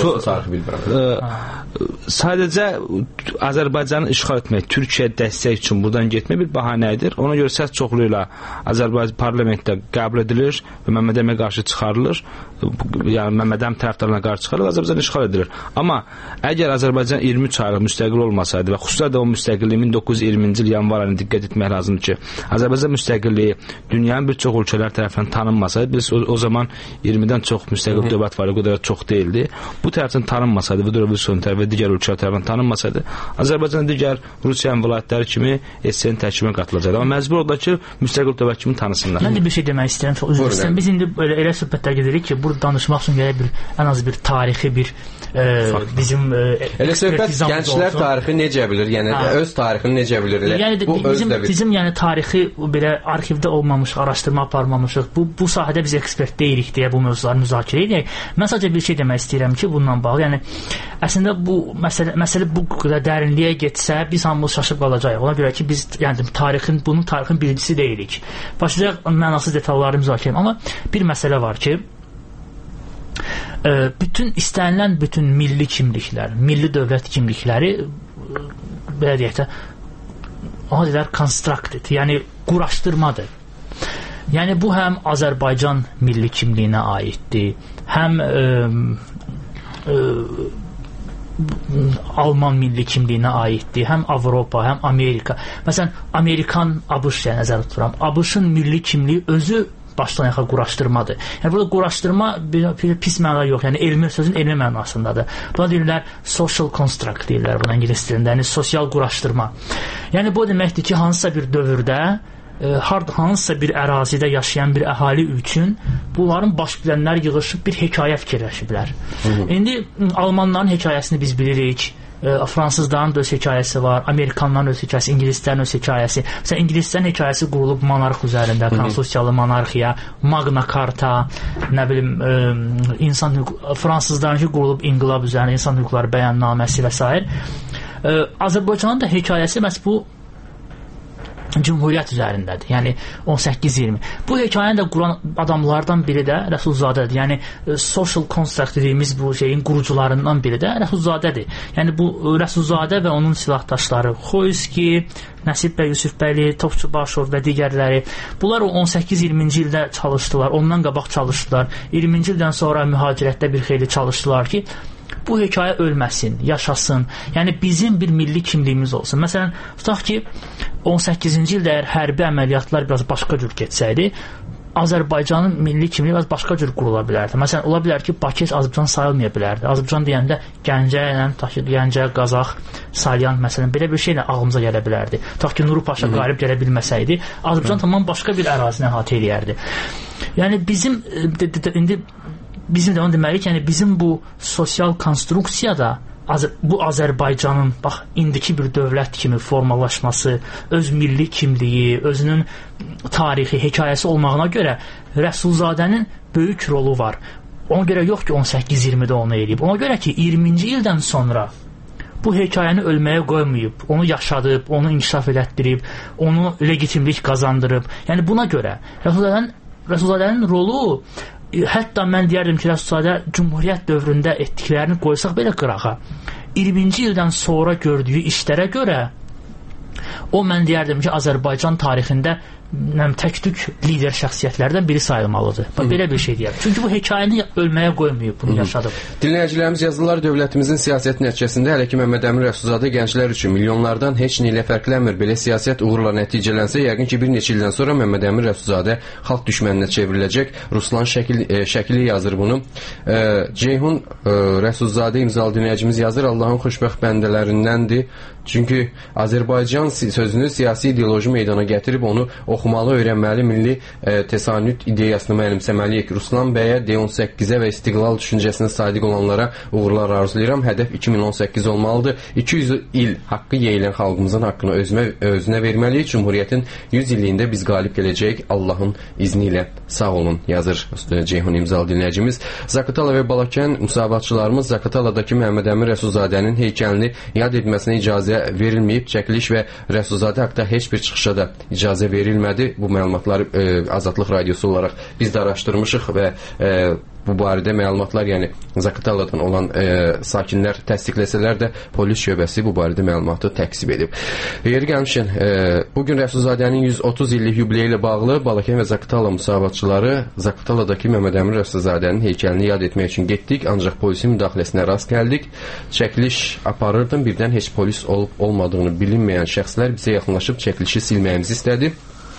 sadəcə Azərbaycanı işğal etmək, Türkiyə dəstək üçün buradan getmək bir bəhanə edir. Ona görə səs çoxluğu ilə Azərbaycan parlamentdə qəbul edilir və Məmməd Əmiyə qarşı çıxarılır. Yəni Məmməd Əmin tərəfdarlarına qarşı çıxarılır, Azərbaycan işğal edilir. Amma əgər Azərbaycan 23 aylıq müstəqil olmasaydı və xüsusilə də o müstəqilliyi 1920-ci il yanvar ayına diqqət etmək lazımdır ki, Azərbaycan müstəqilliyi dünyanın bir çox ölkələr tərəfindən tanınmasaydı, biz o zaman 20-dən çox müstəqil dövlət var, o qədər çox deyildi. Bu tərəfdən tanınmasaydı, Vidor Vilsonter və digər ölkələr tərəfindən tanınmasaydı, Azərbaycan digər Rusiya vilayətləri kimi SSR-in tərkibinə qatılacaqdı. Amma məcbur oldu ki, müstəqil dövlət kimi tanısınlar. Mən də bir şey demək istəyirəm, çox üzr istəyirəm. Biz indi elə söhbətlər gedirik ki, burada danışmaq üçün gərək ən az bir tarixi bir bizim elə söhbət gənclər tarixi necə bilir? Yəni öz tarixini necə bilir? Yəni bizim yəni tarixi belə arxivdə olmamış, araşdırma aparmamışıq. Bu sahədə biz ekspert deyilik deyə bu mövzuları müzakirə edək. Mən sadəcə bir şey demək istəyirəm ki, bununla bağlı, yəni əslində bu məsələ bu qədər dərinliyə getsə, biz hamımız şaşıb qalacağıq. Ona görə ki, biz yəni bunun tarixin birincisi deyilik. Başlayaq mənasız detalları müzakirə edək. Amma bir məsələ var ki, istənilən bütün milli kimliklər, milli dövlət kimlikləri belə deyək də, ona deyirlər constructed, yəni quraşdırmadır. Yəni bu həm Azərbaycan milli kimliyinə aiddir, həm Alman milli kimliyinə aiddir, həm Avropa, həm Amerika. Məsələn, Amerikan ABŞ-yə nəzərdə tuturam. ABŞ-ın milli kimliyi özü başdan ayağa quraşdırmadır. Yəni burada quraşdırma pis məna yox, yəni sözün elmi mənasındadır. Buna deyirlər social construct deyirlər buna ingilis dilində, yəni sosial quraşdırma. Yəni bu deməkdir ki, hansısa bir dövrdə hansısa bir ərazidə yaşayan bir əhali üçün bunların baş bilənlər yığışıb bir hekayə fikirləşiblər. İndi Almanların hekayəsini biz bilirik, Fransızların da öz hekayəsi var, Amerikanların öz hekayəsi, İngilislərin öz hekayəsi. Məsələn, İngilislərin hekayəsi qurulub monarx üzərində, konstitusiyalı monarxiya, Magna Carta, nə bilim, insan hüquq, Fransızların qurulub inqilab üzərində, insan hüquqları bəyannaməsi və s. Azərbaycanın da hekayəsi məhz bu Cümhuriyyət üzərindədir. Yəni 18-20. Bu hekayəni də quran adamlardan biri də Rəsulzadədir. Yəni social construct dediyimiz bu şeyin qurucularından biri də Rəsulzadədir. Yəni bu Rəsulzadə və onun silahdaşları Xoyski, Nəsib bəy Yusifbəyli, Topçubaşov və digərləri. Bunlar o 18-20-ci ildə çalışdılar. Ondan qabaq çalışdılar. 20-ci ildən sonra mühacirətdə bir xeyli çalışdılar ki, bu hekayə ölməsin, yaşasın. Yəni bizim bir milli kimliyimiz olsun. Məsələn, tutaq ki 18-ci ildə əgər hərbi əməliyyatlar biraz başqa cür getsəydi, Azərbaycanın milli kimliyi biraz başqa cür qurula bilərdi. Məsələn, ola bilər ki, Bakı Azərbaycan sayılmaya bilərdi. Azərbaycan deyəndə Gəncə ilə Gəncə, Qazax, Salyan məsələn belə bir şeylə ağlımıza gələ bilərdi. Tutaq ki, Nuru Paşa qalib gələ bilməsəydi, Azərbaycan tamam başqa bir ərazini əhatə eləyərdi. Yəni bizim də onu deməliyik, yəni bizim bu sosial konstruksiyada bu Azərbaycanın bax indiki bir dövlət kimi formalaşması, öz milli kimliyi, özünün tarixi, hekayəsi olmağına görə Rəsulzadənin böyük rolu var. Ona görə yox ki 18-20-də onu eləyib. Ona görə ki 20-ci ildən sonra bu hekayəni ölməyə qoymayıb, onu yaşadıb, onu inkişaf elətdirib, onu legitimlik qazandırıb. Yəni buna görə Rəsulzadənin rolu, hətta mən deyərdim ki, Rəsulzadə Cümhuriyyət dövründə etdiklərini qoysaq belə qırağa, 20-ci ildən sonra gördüyü işlərə görə o mən deyərdim ki, Azərbaycan tarixində tək-tük lider şəxsiyyətlərdən biri sayılmalıdır. Belə bir şey deyərəm. Çünki bu hekayəni ölməyə qoymayıb, bunu yaşadıb. Dinləyicilərimiz yazırlar, dövlətimizin siyasət nəticəsində hələ ki Məmməd Əmin Rəsulzadə gənclər üçün milyonlardan heç nə ilə fərqlənmir. Belə siyasət uğurla nəticələnsə, yəqin ki, bir neçə ildən sonra Məmməd Əmin Rəsulzadə xalq düşməninə çevriləcək. Ruslan Şəkili yazır bunu. Ceyhun Rəsulzadə imzalı dinləyicimiz yazır, Allahın xoşbəxt bəndələrindəndir. Çünki Azərbaycan sözünü siyasi ideoloji meydana gətirib onu oxuyur. oxumalı, öyrənməli, milli təsanüt ideyasını mənimsəməliyik. Ruslan bəyə, D18-ə və istiqlal düşüncəsinə sadiq olanlara uğurlar arzulayıram. Hədəf 2018 olmalıdır. 200 il haqqı yeyilən xalqımızın haqqını özünə verməliyik. Cumhuriyyətin 100 illiyində biz qalib gələcəyik. Allahın izni ilə. Sağ olun, yazır Ceyhun imzalı dinləyicimiz. Zaqatala və Balakən müsavatçılarımız Zaqataladakı Məhəmməd Əmin Rəsulzadənin heykəlini yad etməsinə icazə verilməyib. Çəkiliş və Rəsulzadə haqda heç bir çıxışa da icazə verilmədi. Bu məlumatları Azadlıq Radiosu olaraq biz də araşdırmışıq və bu barədə məlumatlar, yəni Zaqataladan olan sakinlər təsdiqləsələr də polis şöbəsi bu barədə məlumatı təksib edib. Yeri gəlmişkən, bugün Rəsulzadənin 130 illik yubileyi ilə bağlı Balakən və Zaqatala müsavatçıları Zaqataladakı Məhəmməd Əmin Rəsulzadənin heykəlini yad etmək üçün getdik, ancaq polisin müdaxiləsinə rast gəldik. Çəkiliş aparırdım, birdən heç polis olub-olmadığını bilinməyən şəxslər bizə yaxınlaşıb çəkilişi silməyimizi istədi.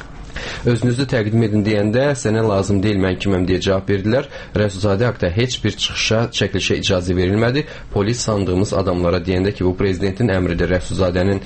Özünüzü təqdim edin deyəndə sənə lazım deyil, mən kiməm deyə cavab verdilər. Rəsulzadə haqda heç bir çıxışa, çəkilişə icazə verilmədi. Polis sandığımız adamlara deyəndə ki, bu prezidentin əmridir, Rəsulzadənin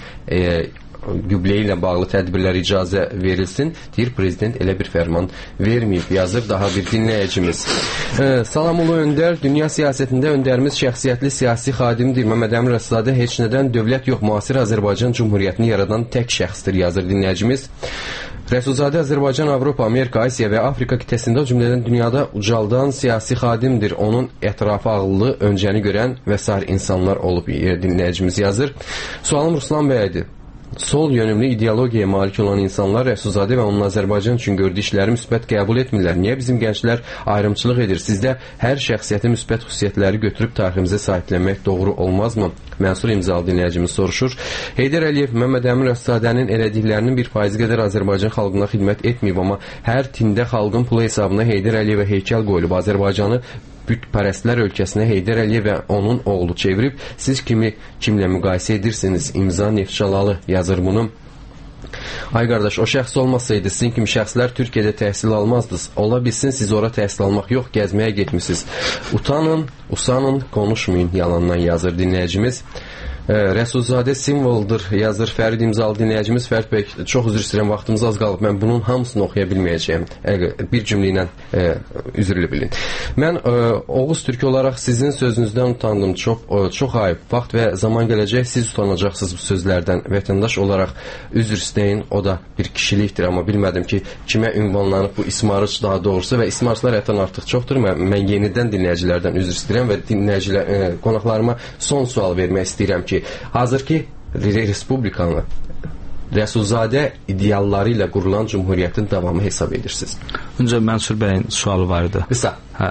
yubileyi ilə bağlı tədbirlər icazə verilsin, deyir prezident elə bir fərman verməyib, yazır daha bir dinləyicimiz. Salam Ulu Öndər, dünya siyasətində öndərimiz şəxsiyyətli siyasi xadimdir. Məhəmməd Əmin Rəsulzadə heç nədən dövlət yox, müasir Azərbaycan Cumhuriyyətini yaradan tək şəxsdir, yazır dinləyicimiz. Rəsulzadə Azərbaycan, Avropa, Amerika, Asiya və Afrika qitəsində, o cümlədən dünyada ucaldan siyasi xadimdir. Onun ətrafı ağıllı, öncəni görən və sair insanlar olub, dinləyicimiz yazır. Sualım Ruslan bəyədir. Sol yönümlü ideologiyaya malik olan insanlar Rəsulzadə və onun Azərbaycan üçün gördüyü işləri müsbət qəbul etmirlər. Niyə bizim gənclər ayrımçılıq edir? Sizdə hər şəxsiyyətin müsbət xüsusiyyətləri götürüb tariximizə sahiblənmək doğru olmazmı? Mənsur imzalı dinləyicimiz soruşur. Heydər Əliyev Məhəmməd Əmin Rəsulzadənin elədiklərinin 1% qədər Azərbaycan xalqına xidmət etməyib, amma hər tində xalqın pulu hesabına Heydər Əliyevə heykəl qoyulub. Azərbaycanı bütpərəstlər ölkəsinə Heydər Əliyev və onun oğlu çevirib. Siz kimlə müqayisə edirsiniz? İmza Neftçalalı yazır bunu. Ay qardaş, o şəxs olmasaydı sizin kimi şəxslər Türkiyədə təhsil almazdınız. Ola bilsin siz ora təhsil almaq yox, gəzməyə getmişsiniz. Utanın, usanın, konuşmayın, yalandan yazır dinləyicimiz. Rəsulzadə simvoldur, yazır Fərid imzalı dinləyicimiz. Fərid bəy, çox üzr istəyirəm, vaxtımız az qalıb. Mən bunun hamısını oxuya bilməyəcəyəm. Bir cümlə ilə üzrlü bilin. Mən Oğuz Türkü olaraq sizin sözünüzdən utandım. Çox ayıb. Vaxt və zaman gələcək, siz utanacaqsınız bu sözlərdən. Vətəndaş olaraq üzr istəyin, o da bir kişilikdir. Amma bilmədim ki, kimə ünvanlanıb bu ismarıc daha doğrusu və ismarçlar hətən artıq çoxdur. Mən yenidən dinləyicilərdən üzr istəyirəm və qonaqlarıma son sual vermək istəyirəm ki, hazırki Respublikanı Rəsulzadə idealları ilə qurulan Cumhuriyyətin davamı hesab edirsiniz? Öncə Mənsur bəyin sualı var idi. Qısa.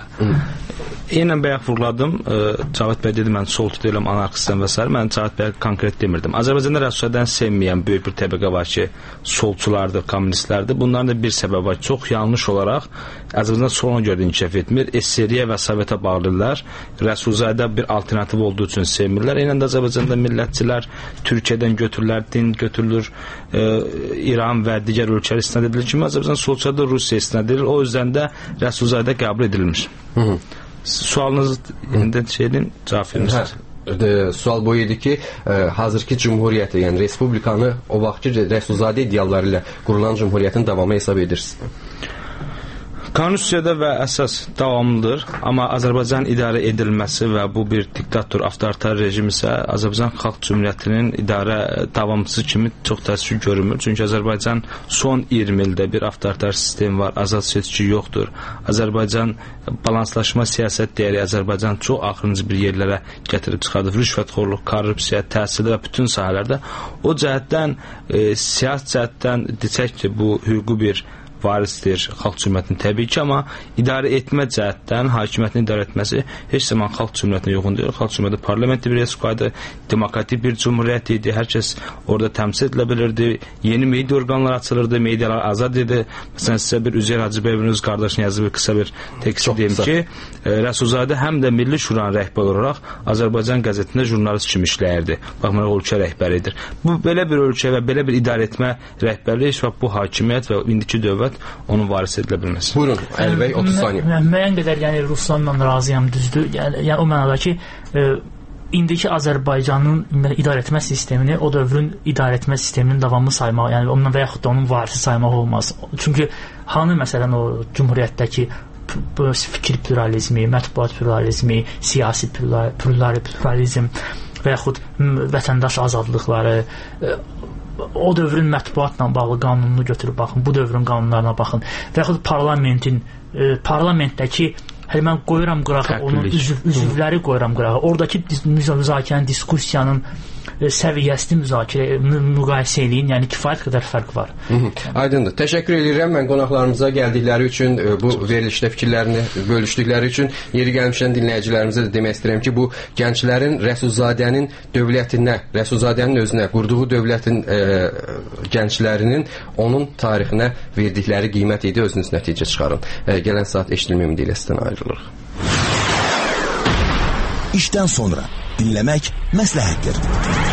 Eynən bayaq vurğuladım. Cavad bəy dedi, mən solcu deyiləm, anarxistəm və s. Mən Cavad bəyə konkret demirdim. Azərbaycanda Rəsulzadəni sevməyən böyük bir təbəqə var ki, solçulardır, kommunistlərdir. Bunların da bir səbəbi var. Çox yanlış olaraq Azərbaycan soluna görə inkişaf etmir. SSR-yə və Sovetə bağlılar. Rəsulzadə bir alternativ olduğu üçün sevmirlər. Eynən də Azərbaycanda millətçilər Türkiyədən götürürlər, din götürülür, İran və digər ölkələr istinad edilir kimi Azərbaycan solçuları Rusiya istinad edilir. O yüzden də Rəsulzadə qəbul edilmiş. Sualınızı yenidən şeyin cavab verirsiniz. Sual bu idi ki, hazırki Cumhuriyyəti, yəni Respublikanı o vaxtki Rəsulzadə idealları ilə qurulan Cumhuriyyətin davamı hesab edirsiniz? Konstitusiyada və əsas davamlıdır, amma Azərbaycan idarə edilməsi və bu bir diktator, avtoritar rejim isə Azərbaycan Xalq Cümhuriyyətinin idarə davamçısı kimi çox təəssüf görünmür. Çünki Azərbaycan son 20 ildə bir avtoritar sistem var, azad seçki yoxdur. Azərbaycan balanslaşma siyasət deyəri Azərbaycan çox axırıncı bir yerlərə gətirib çıxardır. Rüşvətxorluq, korrupsiya, təhsil və bütün sahələrdə. O cəhətdən, siyasi cəhətdən desək ki, bu hüquqi bir varisdir Xalq Cümhuriyyətinin təbii ki, amma idarə etmə cəhətdən hakimiyyətin idarə etməsi heç zaman Xalq Cümhuriyyətinə yoxun deyil. Xalq Cümhuriyyəti parlamenti bir respublikaydı, demokratik bir cümhuriyyət idi, hər kəs orada təmsil edilə bilirdi, yeni media orqanları açılırdı, medialar azad idi. Məsələn, sizə bir Üzeyir Hacıbəyevin öz qardaşına yazılı qısa bir tekst deyim ki, Rəsulzadə həm də Milli Şuranın rəhbəri olaraq Azərbaycan qəzetində jurnalist kimi işləyirdi. Baxmayaraq ölkə rəhbəridir. Bu belə bir ölkə və belə bir idarə etmə rəhbərliyi və bu hakimiyyət və indiki dövlət onun varis edilə bilməz. Buyurun, Əlbəy 30 saniyə. Müəyyən qədər Ruslanla razıyam, düzdür. Yəni o mənada ki, indiki Azərbaycanın idarəetmə sistemini o dövrün idarəetmə sisteminin davamı saymaq, yəni ondan və yaxud da onun varisi saymaq olmaz. Çünki hanı məsələn o cümhuriyyətdəki fikir pluralizmi, mətbuat pluralizmi, siyasi pluralizm və yaxud vətəndaş azadlıqları, o dövrün mətbuatla bağlı qanununu götürüb baxın, bu dövrün qanunlarına baxın və yaxud parlamentdəki hələ mən qoyuram qırağa, onun üzvləri qoyuram qırağa. Oradakı müzakirənin, diskussiyanın səviyyəsini müqayisə eləyin, yəni kifayət qədər fərq var. Aydındır. Təşəkkür edirəm mən qonaqlarımıza gəldikləri üçün, bu verilişdə fikirlərini bölüşdükləri üçün. Yeri gəlmişdən dinləyicilərimizə də demək istəyirəm ki, bu gənclərin Rəsulzadənin dövlətinə, Rəsulzadənin özünə, qurduğu dövlətin gənclərinin onun tarixinə verdikləri qiymət idi. Özünüz nəticə çıxarın. Gələn saat eşidilmə ümidi ilə sizdən ayrılırıq. İşdən sonra dinləmək məsləhətdir.